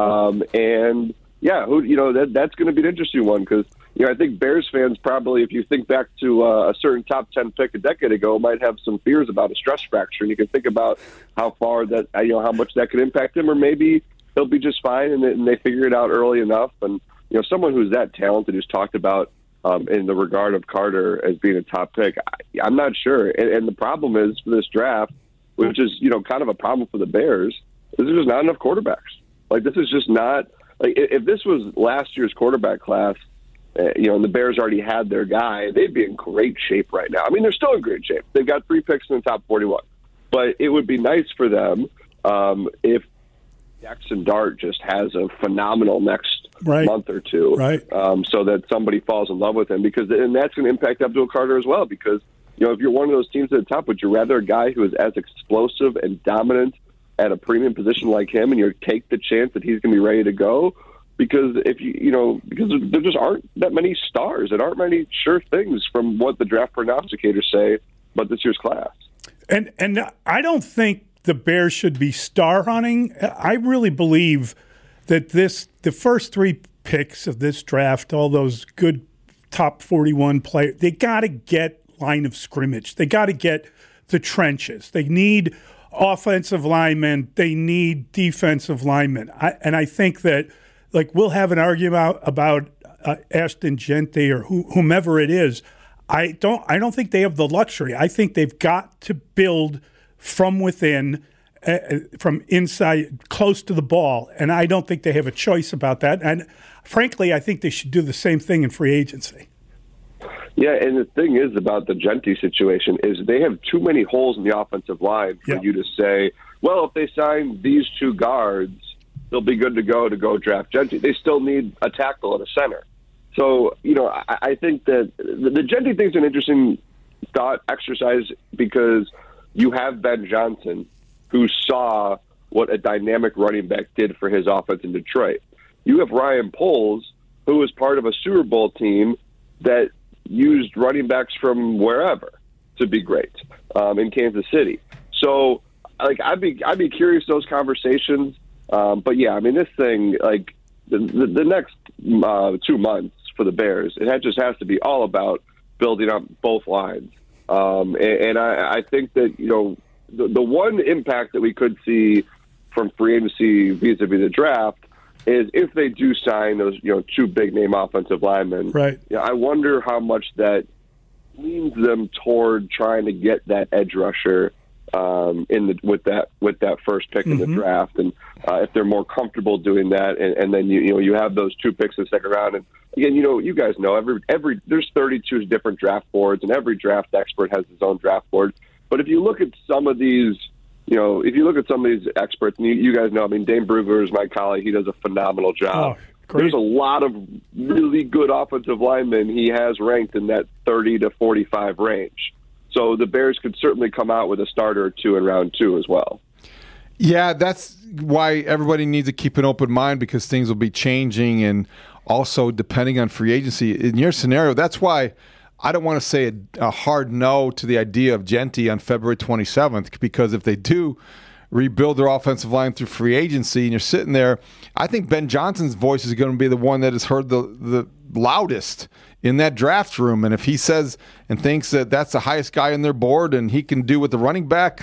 and yeah, that's going to be an interesting one, because I think Bears fans probably, if you think back to a certain top 10 pick a decade ago, might have some fears about a stress fracture. And you can think about how far that, how much that could impact him, or maybe he'll be just fine and they figure it out early enough. And, someone who's that talented, who's talked about in the regard of Carter as being a top pick, I'm not sure. And the problem is for this draft, which is, kind of a problem for the Bears, is there's just not enough quarterbacks. Like, this is just not, like, if this was last year's quarterback class, and the Bears already had their guy, they'd be in great shape right now. I mean, they're still in great shape. They've got 3 picks in the top 41. But it would be nice for them if Jackson Dart just has a phenomenal next month or 2, so that somebody falls in love with him. And that's going to impact Abdul Carter as well, because, if you're one of those teams at the top, would you rather a guy who is as explosive and dominant at a premium position like him, and you take the chance that he's going to be ready to go? Because because there just aren't that many stars. There aren't many sure things from what the draft prognosticators say about this year's class. And I don't think the Bears should be star hunting. I really believe that the first 3 picks of this draft, all those good top 41 players, they got to get line of scrimmage. They got to get the trenches. They need offensive linemen. They need defensive linemen. I think that like we'll have an argument about Ashton Jeanty or whomever it is. I don't think they have the luxury. I think they've got to build from within, from inside, close to the ball, and I don't think they have a choice about that. And frankly, I think they should do the same thing in free agency. Yeah, and the thing is about the Jeanty situation is they have too many holes in the offensive line for you to say, well, if they sign these two guards, they'll be good to go draft Jeanty. They still need a tackle and a center. So, I think that the Jeanty thing's an interesting thought exercise because you have Ben Johnson, who saw what a dynamic running back did for his offense in Detroit. You have Ryan Poles, who was part of a Super Bowl team that used running backs from wherever to be great in Kansas City. So, I'd be curious those conversations. But yeah, I mean, this thing, the next 2 months for the Bears, it just has to be all about building up both lines. And I think that, the one impact that we could see from free agency vis-a-vis the draft is if they do sign those, two big-name offensive linemen. Right. I wonder how much that leans them toward trying to get that edge rusher with that first pick in the draft, and if they're more comfortable doing that, and then you have those 2 picks in the second round, and again, you guys know every there's 32 different draft boards, and every draft expert has his own draft board. But if you look at some of these, experts, and you guys know, I mean, Dane Brugler is my colleague; he does a phenomenal job. There's a lot of really good offensive linemen he has ranked in that 30 to 45 range. So the Bears could certainly come out with a starter or two in round 2 as well. Yeah, that's why everybody needs to keep an open mind because things will be changing and also depending on free agency. In your scenario, that's why I don't want to say a hard no to the idea of Jeanty on February 27th because if they do rebuild their offensive line through free agency and you're sitting there, I think Ben Johnson's voice is going to be the one that is heard the loudest in that draft room. And if he says and thinks that that's the highest guy on their board and he can do with the running back,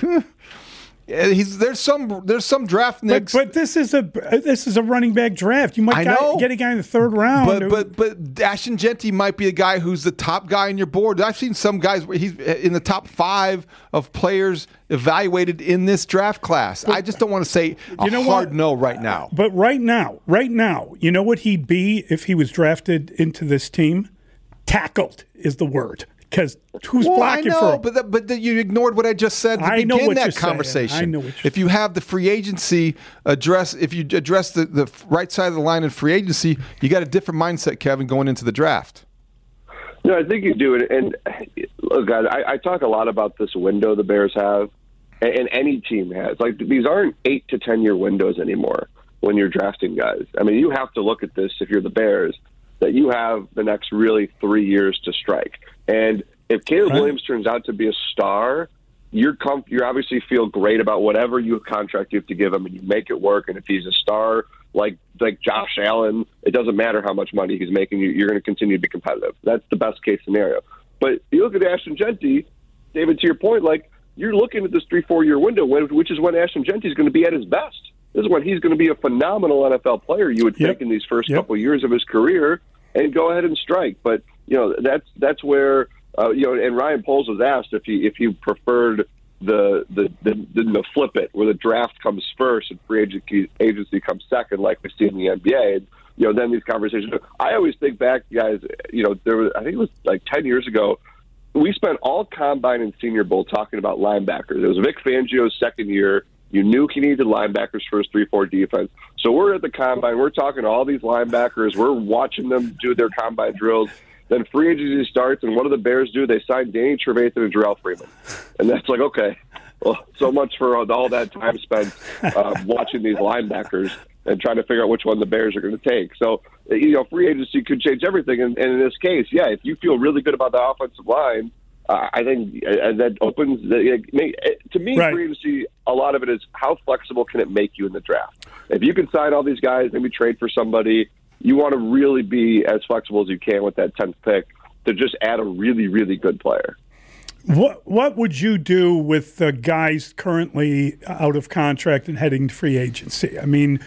there's some draft nicks. But this is a running back draft. You might get a guy in the 3rd round. But Ashton Jeanty might be a guy who's the top guy on your board. I've seen some guys where he's in the top 5 of players evaluated in this draft class. I just don't want to say hard no right now. But right now, you know what he'd be if he was drafted into this team? Tackled is the word. Because who's blocking for him? But you ignored what I just said to begin that conversation. I know what you're if you have the free agency if you address the right side of the line in free agency, you got a different mindset, Kevin, going into the draft. No, I think you do. And look, guys, I talk a lot about this window the Bears have, and any team has. These aren't 8 to 10 year windows anymore when you're drafting guys. I mean, you have to look at this if you're the Bears, that you have the next really 3 years to strike. And if Caleb Williams turns out to be a star, you obviously feel great about whatever contract you have to give him, and you make it work. And if he's a star like Josh Allen, it doesn't matter how much money he's making. You're going to continue to be competitive. That's the best case scenario. But you look at Ashton Jeanty, David, to your point, you're looking at this 3-4 year window, which is when Ashton Jeanty is going to be at his best. This is when he's going to be a phenomenal NFL player, you would think, in these first couple years of his career, and go ahead and strike. But that's where and Ryan Poles was asked if he preferred the flip it, where the draft comes first and free agency comes second, like we see in the NBA. And, then these conversations. I always think back, guys. There was, I think it was 10 years ago, we spent all combine and Senior Bowl talking about linebackers. It was Vic Fangio's second year. You knew he needed linebackers for his 3-4 defense. So we're at the combine. We're talking to all these linebackers. We're watching them do their combine drills. Then free agency starts, and what do the Bears do? They sign Danny Trevathan and Jarrell Freeman. And that's okay, well, so much for all that time spent watching these linebackers and trying to figure out which one the Bears are going to take. So, free agency could change everything. And in this case, if you feel really good about the offensive line, I think that opens to me, free agency, a lot of it is how flexible can it make you in the draft. If you can sign all these guys, maybe trade for somebody, you want to really be as flexible as you can with that 10th pick to just add a really, really good player. What would you do with the guys currently out of contract and heading to free agency? I mean,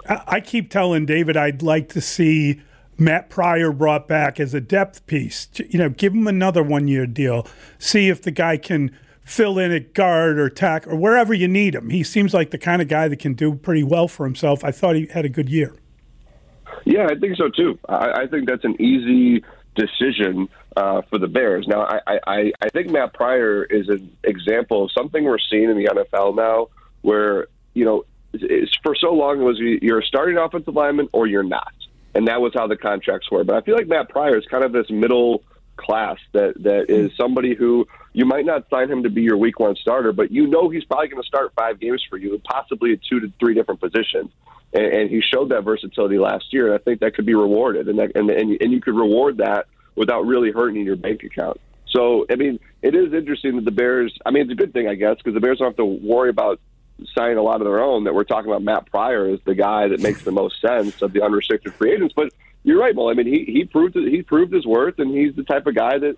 I keep telling David I'd like to see Matt Pryor brought back as a depth piece. Give him another 1-year deal. See if the guy can fill in at guard or tack or wherever you need him. He seems like the kind of guy that can do pretty well for himself. I thought he had a good year. Yeah, I think so too. I think that's an easy decision for the Bears. Now, I think Matt Pryor is an example of something we're seeing in the NFL now where, for so long it was you're a starting offensive lineman or you're not. And that was how the contracts were. But I feel like Matt Pryor is kind of this middle class that is somebody who you might not sign him to be your week 1 starter, but he's probably going to start 5 games for you, possibly at 2 to 3 different positions. And he showed that versatility last year, and I think that could be rewarded. And you could reward that without really hurting your bank account. So, it is interesting that the Bears – it's a good thing, I guess, because the Bears don't have to worry about signing a lot of their own, that we're talking about Matt Pryor as the guy that makes the most sense of the unrestricted free agents. But you're right, Mo. He proved his worth, and he's the type of guy that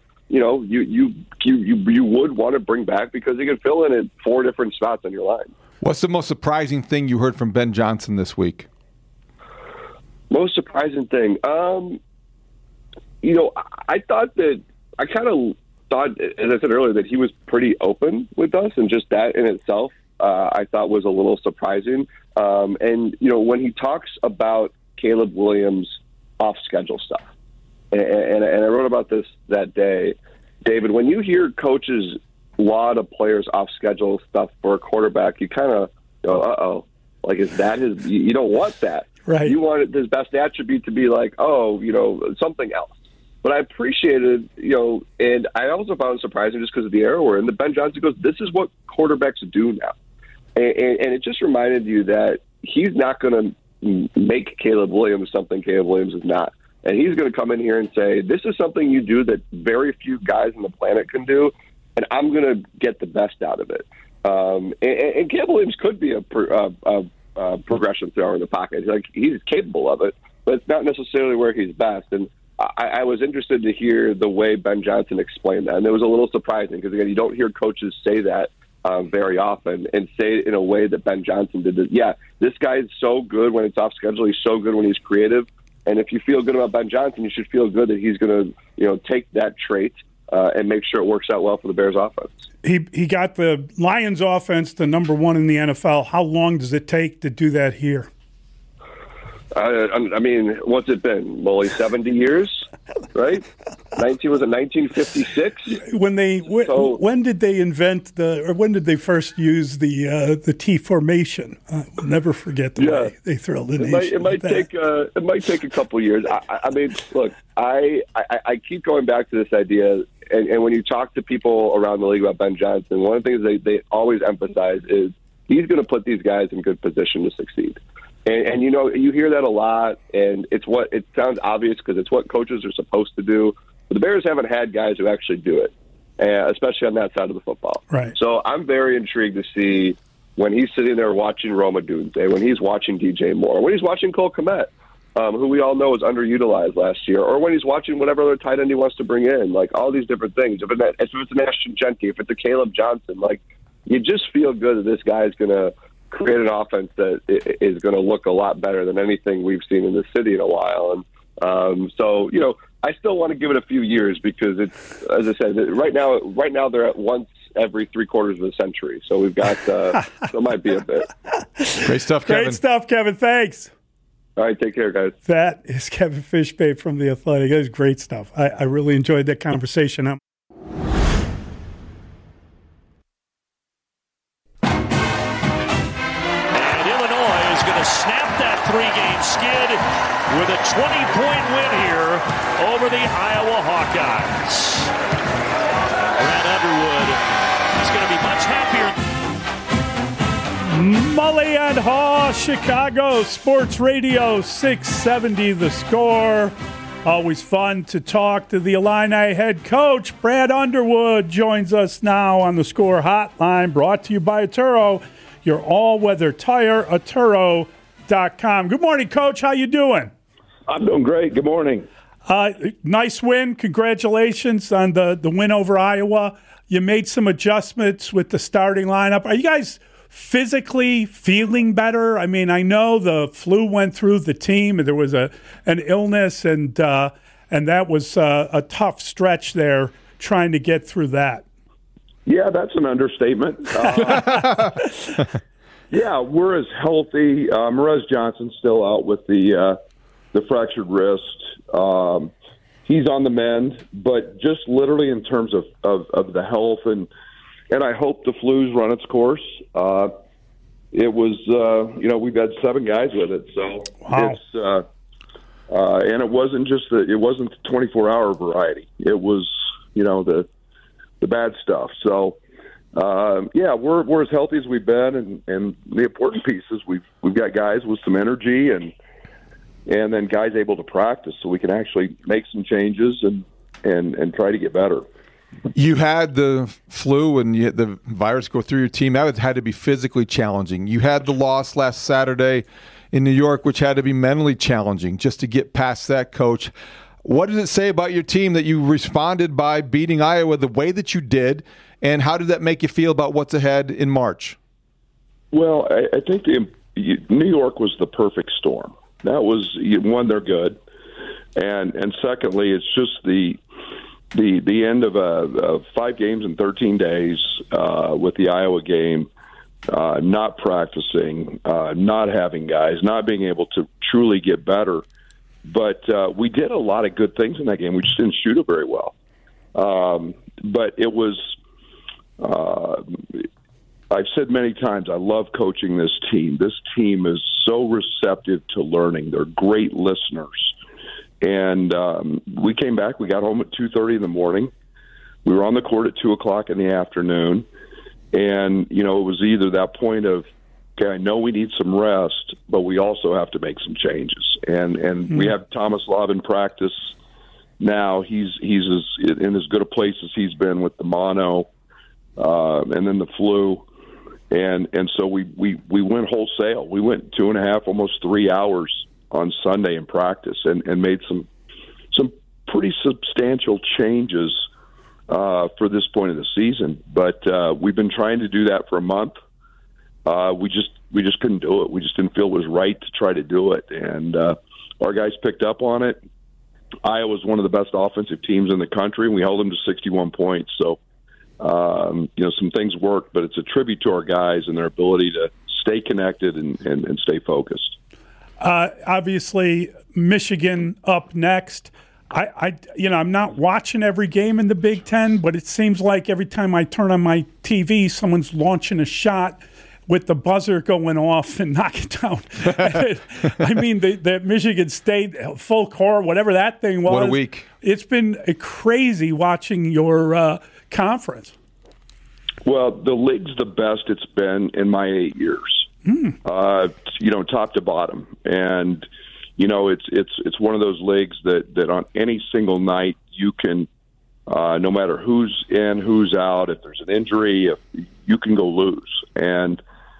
you would want to bring back because he can fill in at 4 different spots on your line. What's the most surprising thing you heard from Ben Johnson this week? Most surprising thing, I kind of thought, as I said earlier, that he was pretty open with us, and just that in itself, I thought was a little surprising. And when he talks about Caleb Williams' off-schedule stuff, and I wrote about this that day, David, when you hear coaches laud a player's off-schedule stuff for a quarterback, you kind of go, uh-oh. Like, is that his – you don't want that. Right. You want his best attribute to be like, something else. But I appreciated, and I also found it surprising just because of the era we're in, that Ben Johnson goes, this is what quarterbacks do now. And it just reminded you that he's not going to make Caleb Williams something Caleb Williams is not. And he's going to come in here and say, this is something you do that very few guys on the planet can do, and I'm going to get the best out of it. And Caleb Williams could be a progression thrower in the pocket. He's capable of it, but it's not necessarily where he's best. And I was interested to hear the way Ben Johnson explained that. And it was a little surprising because, again, you don't hear coaches say that very often and say it in a way that Ben Johnson did. Yeah, this guy is so good when it's off schedule. He's so good when he's creative. And if you feel good about Ben Johnson, you should feel good that he's going to, take that trait and make sure it works out well for the Bears offense. He got the Lions offense to number 1 in the NFL. How long does it take to do that here? What's it been? Molly, 70 years, right? 1956? When did they invent when did they first use the T formation? I'll never forget the way they throw the nation. It might take a couple years. Look, I keep going back to this idea, and when you talk to people around the league about Ben Johnson, one of the things they always emphasize is he's going to put these guys in good position to succeed. And you hear that a lot, and it sounds obvious because it's what coaches are supposed to do. But the Bears haven't had guys who actually do it, especially on that side of the football. Right. So I'm very intrigued to see when he's sitting there watching Rome Odunze, when he's watching DJ Moore, when he's watching Cole Kmet, who we all know was underutilized last year, or when he's watching whatever other tight end he wants to bring in, like all these different things. If it's an Ashton Jeanty, if it's a Caleb Johnson, you just feel good that this guy is going to create an offense that is going to look a lot better than anything we've seen in the city in a while. And I still want to give it a few years because it's, as I said, right now they're at once every 3/4 of a century. So we've got, so it might be a bit. Great stuff, Kevin. Great stuff, Kevin. Thanks. All right, take care, guys. That is Kevin Fishbain from The Athletic. That is great stuff. I really enjoyed that conversation. Snap that 3-game skid with a 20-point win here over the Iowa Hawkeyes. Brad Underwood is going to be much happier. Mully and Haw, Chicago Sports Radio 670 The Score. Always fun to talk to the Illini head coach. Brad Underwood joins us now on the Score Hotline, brought to you by Atturo, your all-weather tire, Atturo.com. Good morning, Coach. How you doing? I'm doing great. Good morning. Nice win. Congratulations on the win over Iowa. You made some adjustments with the starting lineup. Are you guys physically feeling better? I mean, I know the flu went through the team, and there was an illness, and that was a tough stretch there trying to get through that. Yeah, that's an understatement. Yeah, we're as healthy. Marez Johnson's still out with the fractured wrist. He's on the mend, but just literally in terms of the health, and I hope the flu's run its course. It was, we've had 7 guys with it, so it's and it wasn't just the 24-hour variety. It was, the bad stuff. So, we're as healthy as we've been, and the important piece is we've got guys with some energy and then guys able to practice, so we can actually make some changes and try to get better. You had the flu and you had the virus go through your team. That had to be physically challenging. You had the loss last Saturday in New York, which had to be mentally challenging just to get past that, Coach. What does it say about your team that you responded by beating Iowa the way that you did, and how did that make you feel about what's ahead in March? Well, I think New York was the perfect storm. That was, one, they're good, and secondly, it's just the end of 5 games in 13 days with the Iowa game, not practicing, not having guys, not being able to truly get better. But we did a lot of good things in that game. We just didn't shoot it very well. But it was I've said many times, I love coaching this team. This team is so receptive to learning. They're great listeners. And we came back. We got home at 2:30 in the morning. We were on the court at 2 o'clock in the afternoon. And, it was either that point of, okay, I know we need some rest, but we also have to make some changes. And we have Thomas Love in practice now. He's in as good a place as he's been with the mono and then the flu. And so we went wholesale. We went 2.5, almost 3 hours on Sunday in practice and made some pretty substantial changes for this point of the season. But we've been trying to do that for a month. We just couldn't do it. We just didn't feel it was right to try to do it. And our guys picked up on it. Iowa's one of the best offensive teams in the country, and we held them to 61 points. So, some things worked, but it's a tribute to our guys and their ability to stay connected and stay focused. Obviously, Michigan up next. I'm not watching every game in the Big Ten, but it seems like every time I turn on my TV, someone's launching a shot with the buzzer going off and knocking down. I mean, the Michigan State full court, whatever that thing was. What a week. It's been crazy watching your conference. Well, the league's the best it's been in my 8 years, top to bottom. And, it's one of those leagues that on any single night you can, no matter who's in, who's out, if there's an injury, if you can go lose. And,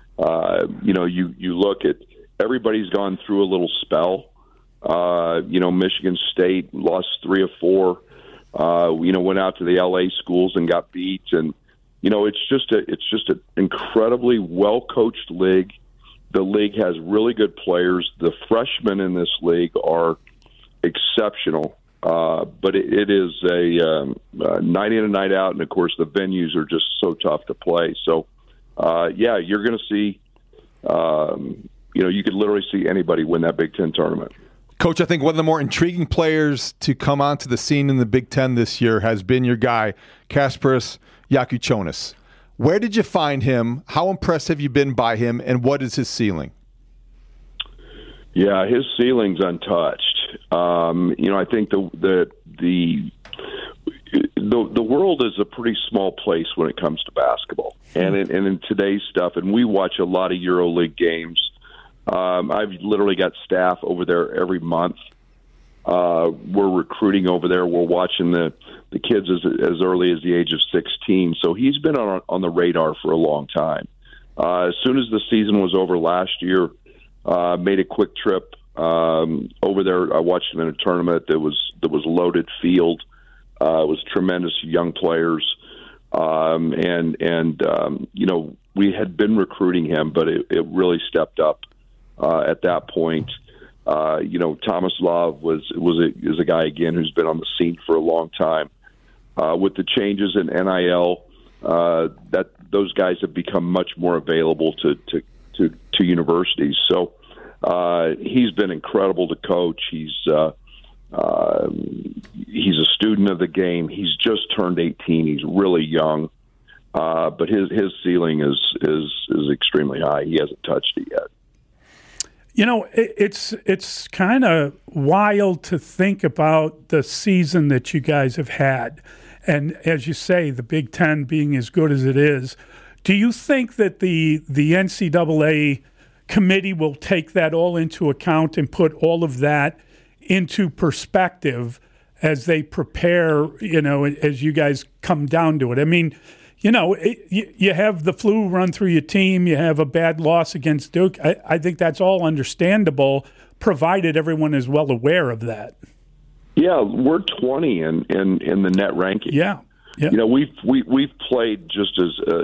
you look at everybody's gone through a little spell. Michigan State lost 3 of 4. Went out to the LA schools and got beat. And, it's just an incredibly well-coached league. The league has really good players. The freshmen in this league are exceptional. But it is a night in and night out. And of course the venues are just so tough to play. So, you're going to see, you could literally see anybody win that Big Ten tournament. Coach, I think one of the more intriguing players to come onto the scene in the Big Ten this year has been your guy, Kasparas Jakučionis. Where did you find him? How impressed have you been by him, and what is his ceiling? Yeah, his ceiling's untouched. I think the world is a pretty small place when it comes to basketball, and in today's stuff. And we watch a lot of EuroLeague games. I've literally got staff over there every month. We're recruiting over there. We're watching the kids as early as the age of 16. So he's been on the radar for a long time. As soon as the season was over last year, made a quick trip over there. I watched him in a tournament that was loaded field. It was tremendous young players. had been recruiting him, but it really stepped up at that point. Thomas Love is a guy again who's been on the scene for a long time. With the changes in NIL, that those guys have become much more available to universities. So he's been incredible to coach. He's a student of the game. He's just turned 18. He's really young, but his ceiling is extremely high. He hasn't touched it yet. It's kind of wild to think about the season that you guys have had. And as you say, the Big Ten being as good as it is, do you think that the NCAA committee will take that all into account and put all of that into perspective as they prepare, as you guys come down to it? I mean, you have the flu run through your team. You have a bad loss against Duke. I think that's all understandable, provided everyone is well aware of that. Yeah, we're 20 in the net ranking. Yeah. We've played just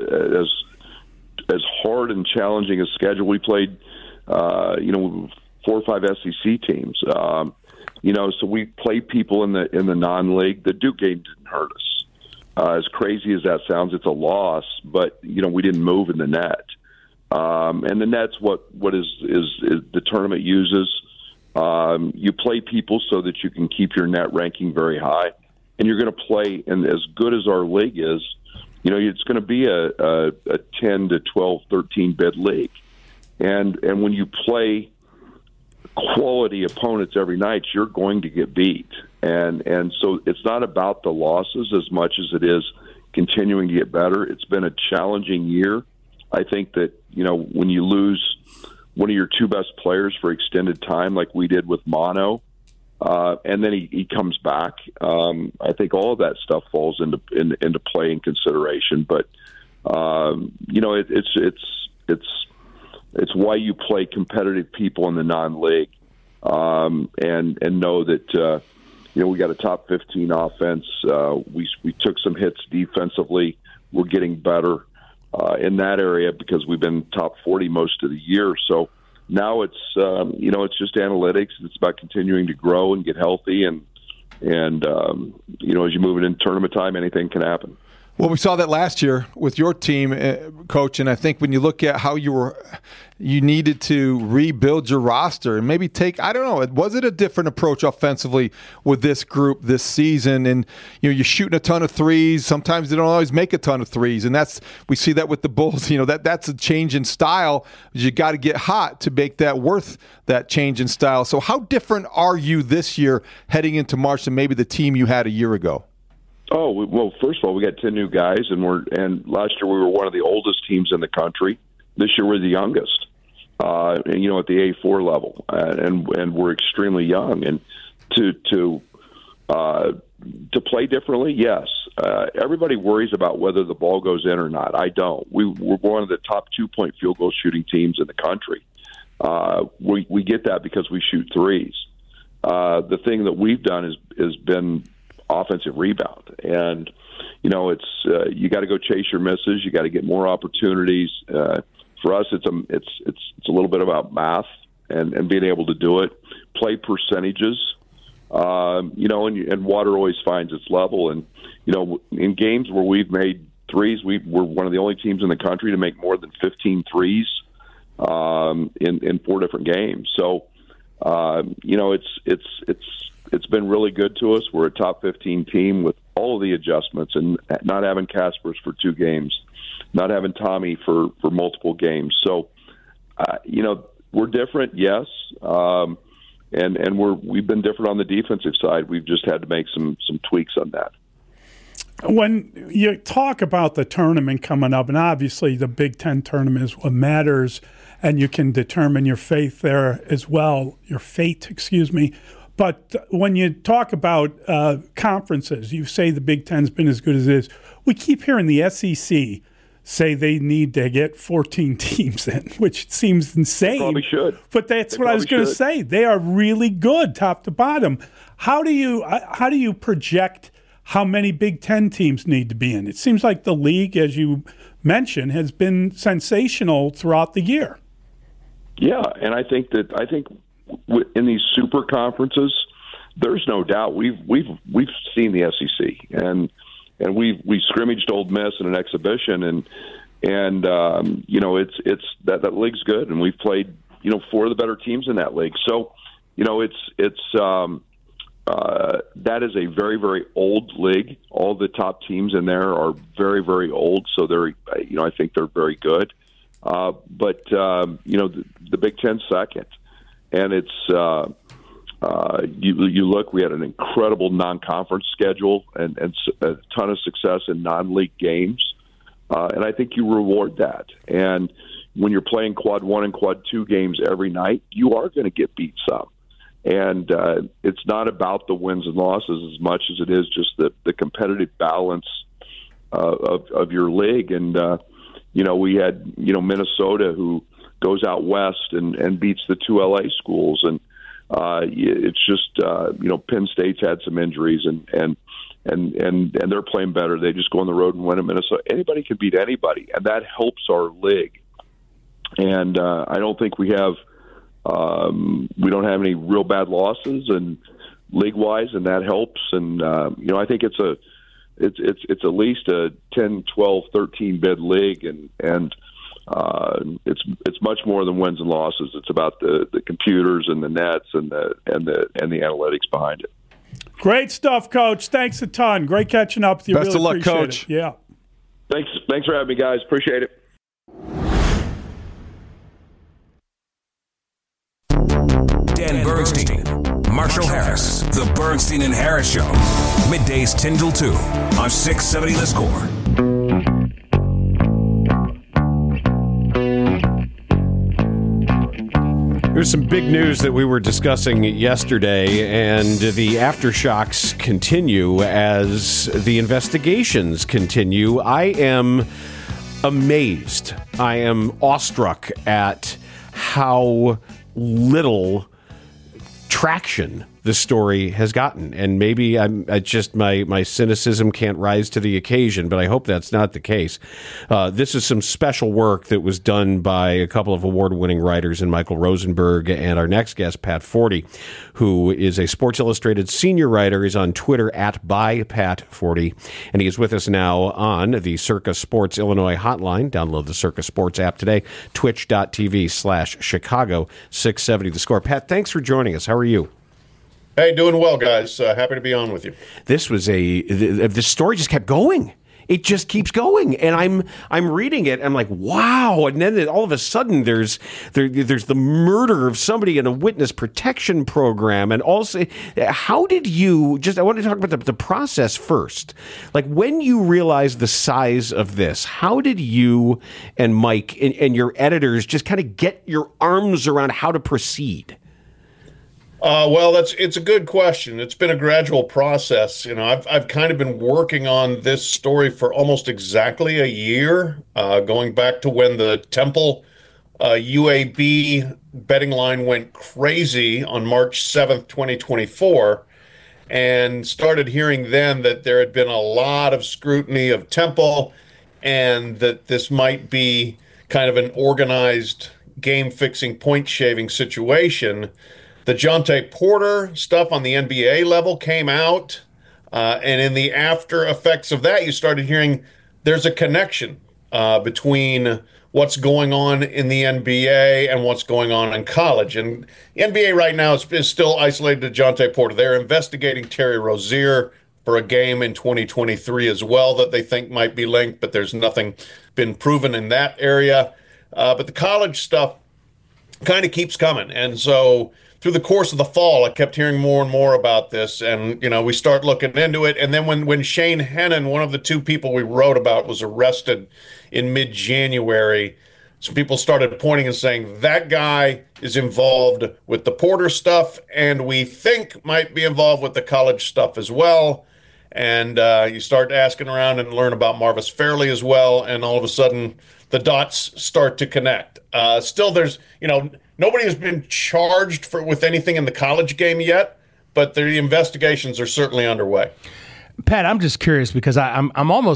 as hard and challenging a schedule. We played, 4 or 5 SEC teams. So we played people in the non-league. The Duke game didn't hurt us. As crazy as that sounds, it's a loss, but we didn't move in the net, and the net's what is the tournament uses. You play people so that you can keep your net ranking very high, and you're going to play. And as good as our league is, it's going to be a 10 to 12, 13 bid league, and when you play quality opponents every night, you're going to get beat. And so it's not about the losses as much as it is continuing to get better. It's been a challenging year. I think that, when you lose one of your 2 best players for extended time, like we did with Mono, and then he comes back, I think all of that stuff falls into play and consideration. But, it's why you play competitive people in the non-league, and know that, we got a top 15 offense. We took some hits defensively. We're getting better in that area because we've been top 40 most of the year. So now it's just analytics. It's about continuing to grow and get healthy. And as you move it into tournament time, anything can happen. Well, we saw that last year with your team, Coach, and I think when you look at how you needed to rebuild your roster and maybe was it a different approach offensively with this group this season? And you're shooting a ton of threes. Sometimes they don't always make a ton of threes, and we see that with the Bulls. That's a change in style. You got to get hot to make that worth that change in style. So how different are you this year heading into March than maybe the team you had a year ago? Oh, well, first of all, we got 10 new guys, and last year we were one of the oldest teams in the country. This year we're the youngest, at the A4 level, and we're extremely young. And to play differently, yes. Everybody worries about whether the ball goes in or not. I don't. We're one of the top 2-point field goal shooting teams in the country. We get that because we shoot threes. The thing that we've done has been offensive rebound, and it's you got to go chase your misses. You got to get more opportunities. For us, it's a little bit about math and being able to do it. Play percentages, and water always finds its level. And in games where we've made threes, we're one of the only teams in the country to make more than 15 threes in 4 different games. So it's been really good to us. We're a top 15 team with all of the adjustments, and not having Kaspers for 2 games, not having Tommy for multiple games. So, we're different, yes, and we've been different on the defensive side. We've just had to make some tweaks on that. When you talk about the tournament coming up, and obviously the Big Ten tournament is what matters, and you can determine your fate there as well, But when you talk about conferences, you say the Big Ten's been as good as it is. We keep hearing the SEC say they need to get 14 teams in, which seems insane. They probably should. But that's what I was going to say. They are really good, top to bottom. How do you project how many Big Ten teams need to be in? It seems like the league, as you mentioned, has been sensational throughout the year. Yeah, and I think in these super conferences, there's no doubt we've seen the SEC, and we scrimmaged Ole Miss in an exhibition, and it's that league's good, and we've played 4 of the better teams in that league. So that is a very, very old league. All the top teams in there are very, very old, so they're I think they're very good. But the Big Ten's second, and it's you look. We had an incredible non-conference schedule and a ton of success in non-league games, and I think you reward that. And when you're playing quad 1 and quad 2 games every night, you are going to get beat some. And it's not about the wins and losses as much as it is just the competitive balance of your league. And we had Minnesota, who goes out west and beats the 2 LA schools, and it's just Penn State's had some injuries, and they're playing better. They just go on the road and win at Minnesota. Anybody can beat anybody, and that helps our league. And I don't think we don't have any real bad losses and league wise, and that helps. And I think it's at least a 10, 12, 13 bid league, and it's much more than wins and losses. It's about the computers and the nets and the analytics behind it. Great stuff, Coach. Thanks a ton. Great catching up with you. Best really of luck, appreciate Coach. It. Yeah. Thanks for having me, guys. Appreciate it. Dan Bernstein, Marshall Harris, The Bernstein and Harris Show. Middays 10 till 2 on 670 The Score. There's some big news that we were discussing yesterday, and the aftershocks continue as the investigations continue. I am amazed. I am awestruck at how little traction the story has gotten, and maybe I just my cynicism can't rise to the occasion, but I hope that's not the case. This is some special work that was done by a couple of award-winning writers in Michael Rosenberg and our next guest, Pat Forty, who is a Sports Illustrated senior writer. He's on Twitter at @bypat40, and he is with us now on the Circa Sports Illinois hotline. Download the Circa Sports app today, twitch.tv/Chicago 670 The Score. Pat, thanks for joining us. How are you? Hey, doing well, guys. Happy to be on with you. This was the story just kept going. It just keeps going, and I'm reading it. And I'm like, wow! And then all of a sudden, there's the murder of somebody in a witness protection program, and also, how did you? I want to talk about the process first. Like, when you realized the size of this, how did you and Mike and your editors just kind of get your arms around how to proceed? Well, it's a good question. It's been a gradual process. I've kind of been working on this story for almost exactly a year, going back to when the Temple UAB betting line went crazy on March 7th, 2024, and started hearing then that there had been a lot of scrutiny of Temple and that this might be kind of an organized game-fixing, point-shaving situation. The Jontay Porter stuff on the NBA level came out, and in the after effects of that, you started hearing there's a connection between what's going on in the NBA and what's going on in college. And the NBA right now is still isolated to Jontay Porter. They're investigating Terry Rozier for a game in 2023 as well that they think might be linked, but there's nothing been proven in that area. But the college stuff kind of keeps coming. And so through the course of the fall, I kept hearing more and more about this, and we start looking into it. And then when Shane Hennon, one of the two people we wrote about, was arrested in mid-January, some people started pointing and saying that guy is involved with the Porter stuff, and we think might be involved with the college stuff as well. And you start asking around and learn about Marvis Fairley as well, and all of a sudden the dots start to connect. Still, there's nobody has been charged with anything in the college game yet, but the investigations are certainly underway. Pat, I'm just curious because I'm almost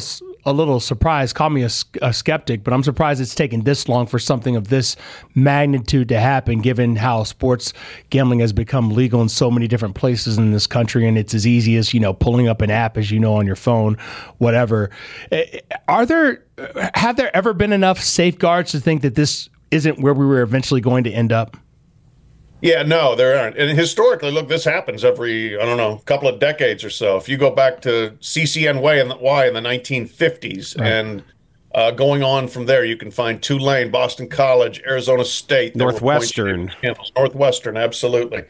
a little surprised. Call me a skeptic, but I'm surprised it's taken this long for something of this magnitude to happen, given how sports gambling has become legal in so many different places in this country, and it's as easy as, pulling up an app, as on your phone, whatever. Have there ever been enough safeguards to think that this isn't where we were eventually going to end up? Yeah, no, there aren't. And historically, look, this happens every, couple of decades or so. If you go back to CCNY in the 1950s, right, and going on from there, you can find Tulane, Boston College, Arizona State, Northwestern, absolutely.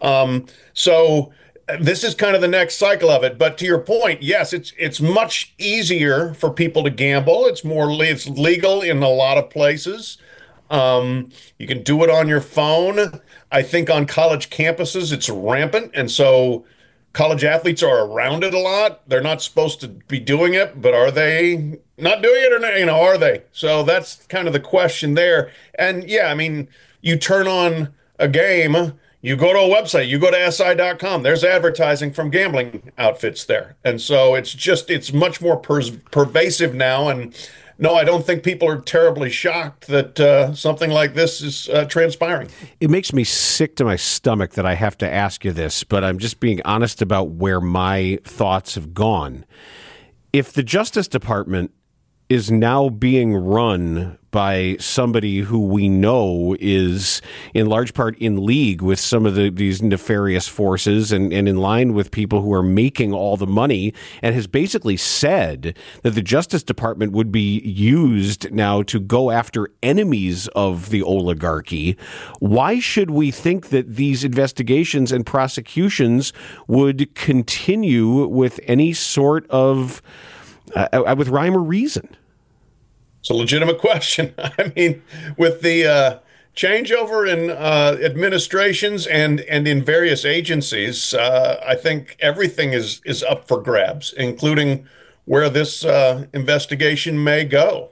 So this is kind of the next cycle of it. But to your point, yes, it's much easier for people to gamble. It's legal in a lot of places. You can do it on your phone. I think on college campuses, it's rampant. And so college athletes are around it a lot. They're not supposed to be doing it, but are they not doing it or not? Are they? So that's kind of the question there. And yeah, you turn on a game, you go to a website, you go to SI.com, there's advertising from gambling outfits there. And so it's much more pervasive now. And no, I don't think people are terribly shocked that something like this is transpiring. It makes me sick to my stomach that I have to ask you this, but I'm just being honest about where my thoughts have gone. If the Justice Department is now being run by somebody who we know is in large part in league with some of these nefarious forces and in line with people who are making all the money, and has basically said that the Justice Department would be used now to go after enemies of the oligarchy, why should we think that these investigations and prosecutions would continue with any sort of with rhyme or reason? It's a legitimate question. With the changeover in administrations and in various agencies, I think everything is up for grabs, including where this investigation may go.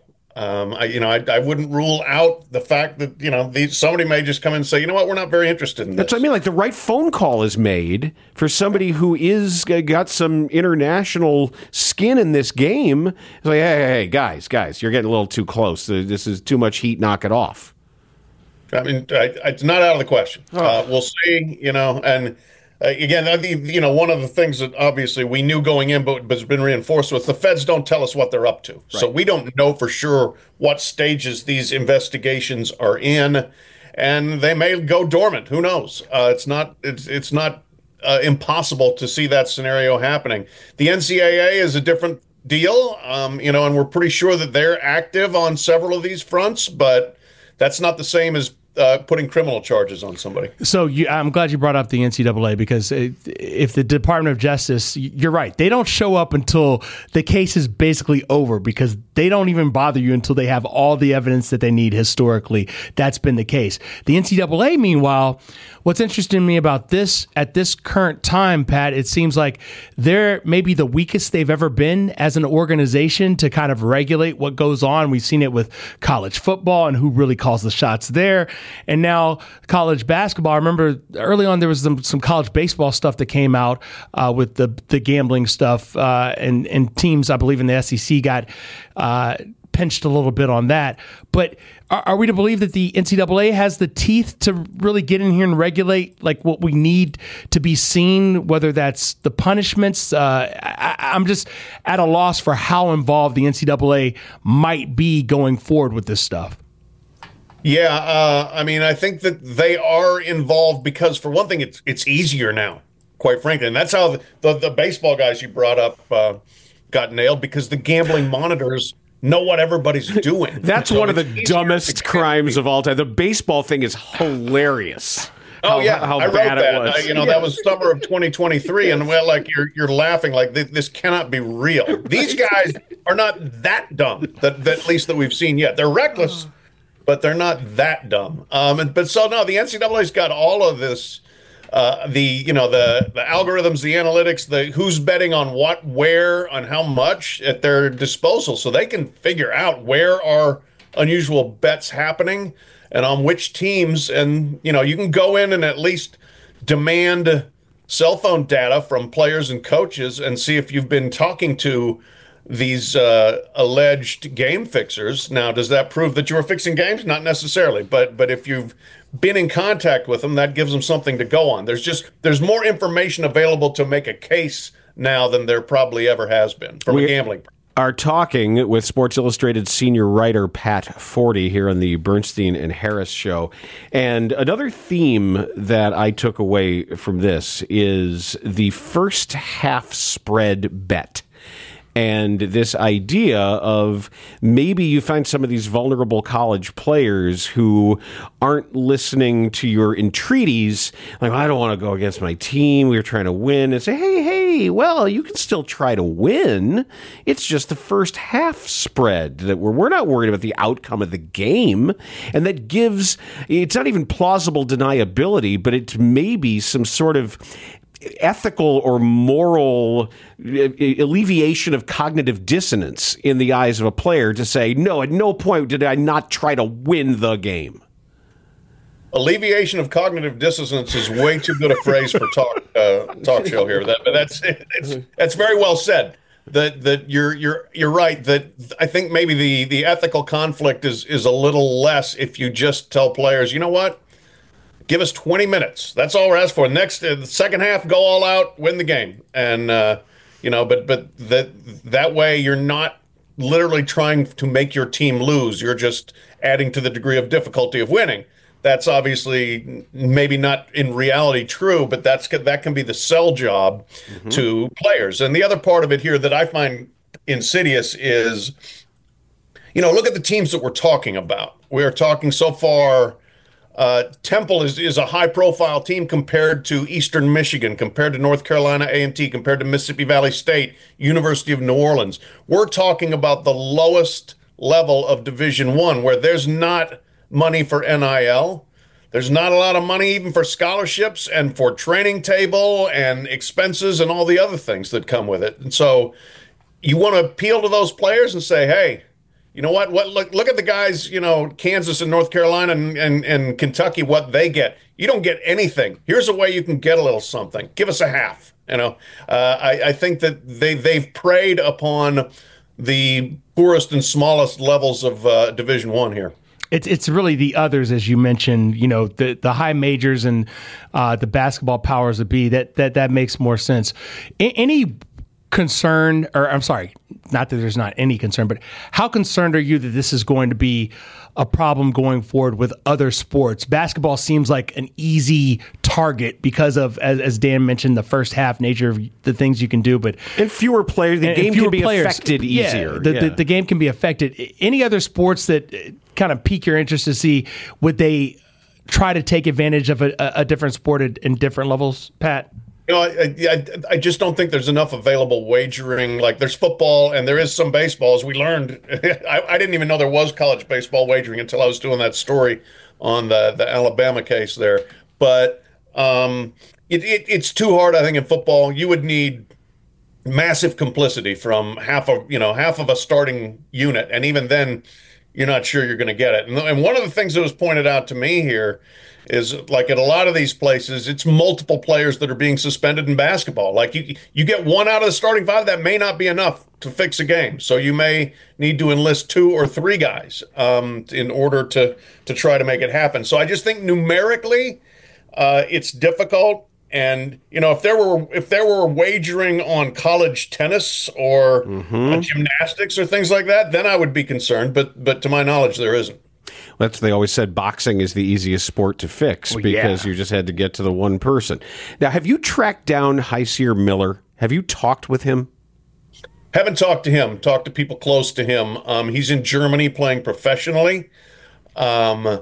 I wouldn't rule out the fact that, somebody may just come in and say, you know what, we're not very interested in this. That's what I mean. Like the right phone call is made for somebody who is got some international skin in this game. It's like, hey, guys, you're getting a little too close. This is too much heat. Knock it off. It's not out of the question. We'll see, and again, I think, one of the things that obviously we knew going in, but has been reinforced with the feds don't tell us what they're up to. Right. So we don't know for sure what stages these investigations are in, and they may go dormant. Who knows? It's not impossible to see that scenario happening. The NCAA is a different deal, and we're pretty sure that they're active on several of these fronts, but that's not the same as putting criminal charges on somebody. So I'm glad you brought up the NCAA, because if the Department of Justice, you're right, they don't show up until the case is basically over, because they don't even bother you until they have all the evidence that they need historically. That's been the case. The NCAA, meanwhile, what's interesting to me about this at this current time, Pat, it seems like they're maybe the weakest they've ever been as an organization to kind of regulate what goes on. We've seen it with college football and who really calls the shots there. And now college basketball. I remember early on there was some college baseball stuff that came out with the gambling stuff, and teams, I believe, in the SEC got pinched a little bit on that. But are we to believe that the NCAA has the teeth to really get in here and regulate like what we need to be seen, whether that's the punishments? I'm just at a loss for how involved the NCAA might be going forward with this stuff. Yeah, I think that they are involved because, for one thing, it's easier now, quite frankly. And that's how the baseball guys you brought up got nailed, because the gambling monitors know what everybody's doing. That's so one of the dumbest crimes of all time. The baseball thing is hilarious. How I wrote bad that. It was. That was summer of 2023, and you're laughing like this cannot be real. These guys are not that dumb that at least that we've seen yet. They're reckless, but they're not that dumb. The NCAA's got all of this. The algorithms, the analytics, the who's betting on what, where, on how much at their disposal, so they can figure out where are unusual bets happening and on which teams. And you can go in and at least demand cell phone data from players and coaches and see if you've been talking to these alleged game fixers. Now, does that prove that you were fixing games? Not necessarily, but if you've been in contact with them, that gives them something to go on. There's more information available to make a case now than there probably ever has been from a gambling perspective. Are talking with Sports Illustrated senior writer Pat Forty here on the Bernstein and Harris show. And another theme that I took away from this is the first half spread bet. And this idea of maybe you find some of these vulnerable college players who aren't listening to your entreaties, like, I don't want to go against my team, we're trying to win, and say, hey, well, you can still try to win. It's just the first half spread that we're not worried about the outcome of the game. And that gives, it's not even plausible deniability, but it's maybe some sort of ethical or moral alleviation of cognitive dissonance in the eyes of a player to say, no, at no point did I not try to win the game. Alleviation of cognitive dissonance is way too good a phrase for talk show here. That's very well said. That you're right. That I think maybe the ethical conflict is a little less if you just tell players, you know what? Give us 20 minutes. That's all we're asking for. Next, the second half, go all out, win the game. And, but that way you're not literally trying to make your team lose. You're just adding to the degree of difficulty of winning. That's obviously maybe not in reality true, but that can be the sell job to players. And the other part of it here that I find insidious is, look at the teams that we're talking about. We are talking so far. Temple is a high-profile team compared to Eastern Michigan, compared to North Carolina A&T, compared to Mississippi Valley State, University of New Orleans. We're talking about the lowest level of Division I, where there's not money for NIL. There's not a lot of money even for scholarships and for training table and expenses and all the other things that come with it. And so you want to appeal to those players and say, hey, you know what? Look at the guys, Kansas and North Carolina and Kentucky, what they get. You don't get anything. Here's a way you can get a little something. Give us a half. I think that they've preyed upon the poorest and smallest levels of Division I here. It's really the others, as you mentioned, the high majors and the basketball powers that be, that makes more sense. Any concern, or I'm sorry, not that there's not any concern, but how concerned are you that this is going to be a problem going forward with other sports? Basketball seems like an easy target because of, as Dan mentioned, the first half nature of the things you can do, and fewer players, the game can be affected easier. The game can be affected. Any other sports that kind of pique your interest to see, would they try to take advantage of a different sport in different levels, Pat? I just don't think there's enough available wagering. Like, there's football and there is some baseball, as we learned. I didn't even know there was college baseball wagering until I was doing that story on the Alabama case there. But it's too hard, I think, in football. You would need massive complicity from half of a starting unit, and even then, you're not sure you're going to get it. And one of the things that was pointed out to me here is, like, at a lot of these places, it's multiple players that are being suspended in basketball. Like, you get one out of the starting five, that may not be enough to fix a game. So you may need to enlist 2 or 3 guys in order to try to make it happen. So I just think numerically it's difficult. And, if there were wagering on college tennis or gymnastics or things like that, then I would be concerned. But to my knowledge, there isn't. That's, they always said boxing is the easiest sport to fix because you just had to get to the one person. Now, have you tracked down Heisier Miller? Have you talked with him? Haven't talked to him. Talked to people close to him. He's in Germany playing professionally. From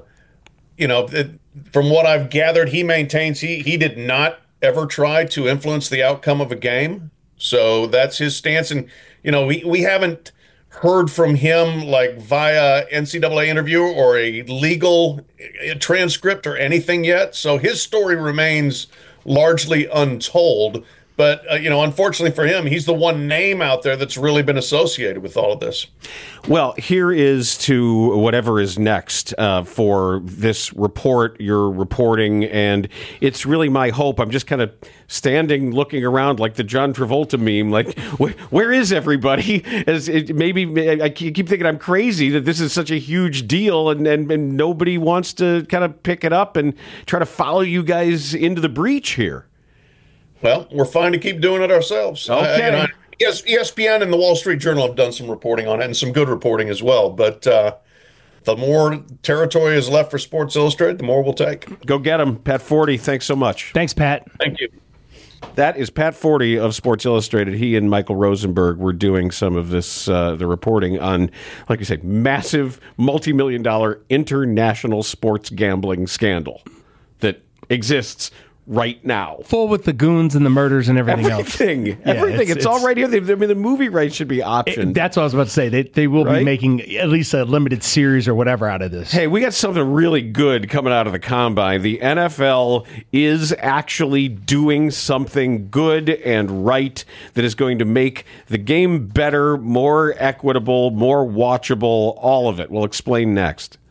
what I've gathered, he maintains he did not ever try to influence the outcome of a game. So that's his stance. And, we haven't heard from him, like, via NCAA interview or a legal transcript or anything yet. So his story remains largely untold. But, unfortunately for him, he's the one name out there that's really been associated with all of this. Well, here is to whatever is next for this report you're reporting, and it's really my hope. I'm just kind of standing looking around like the John Travolta meme, like, where is everybody? Maybe I keep thinking I'm crazy that this is such a huge deal, and nobody wants to kind of pick it up and try to follow you guys into the breach here. Well, we're fine to keep doing it ourselves. Okay. Yes, ESPN and the Wall Street Journal have done some reporting on it, and some good reporting as well. But the more territory is left for Sports Illustrated, the more we'll take. Go get them. Pat Forty, thanks so much. Thanks, Pat. Thank you. That is Pat Forty of Sports Illustrated. He and Michael Rosenberg were doing some of this, the reporting on, like you said, massive multi-million-dollar international sports gambling scandal that exists right now. Full with the goons and the murders and everything else. Everything. It's all right here. The movie rights should be optioned. That's what I was about to say. They will be making at least a limited series or whatever out of this. Hey, we got something really good coming out of the Combine. The NFL is actually doing something good and right that is going to make the game better, more equitable, more watchable, all of it. We'll explain next.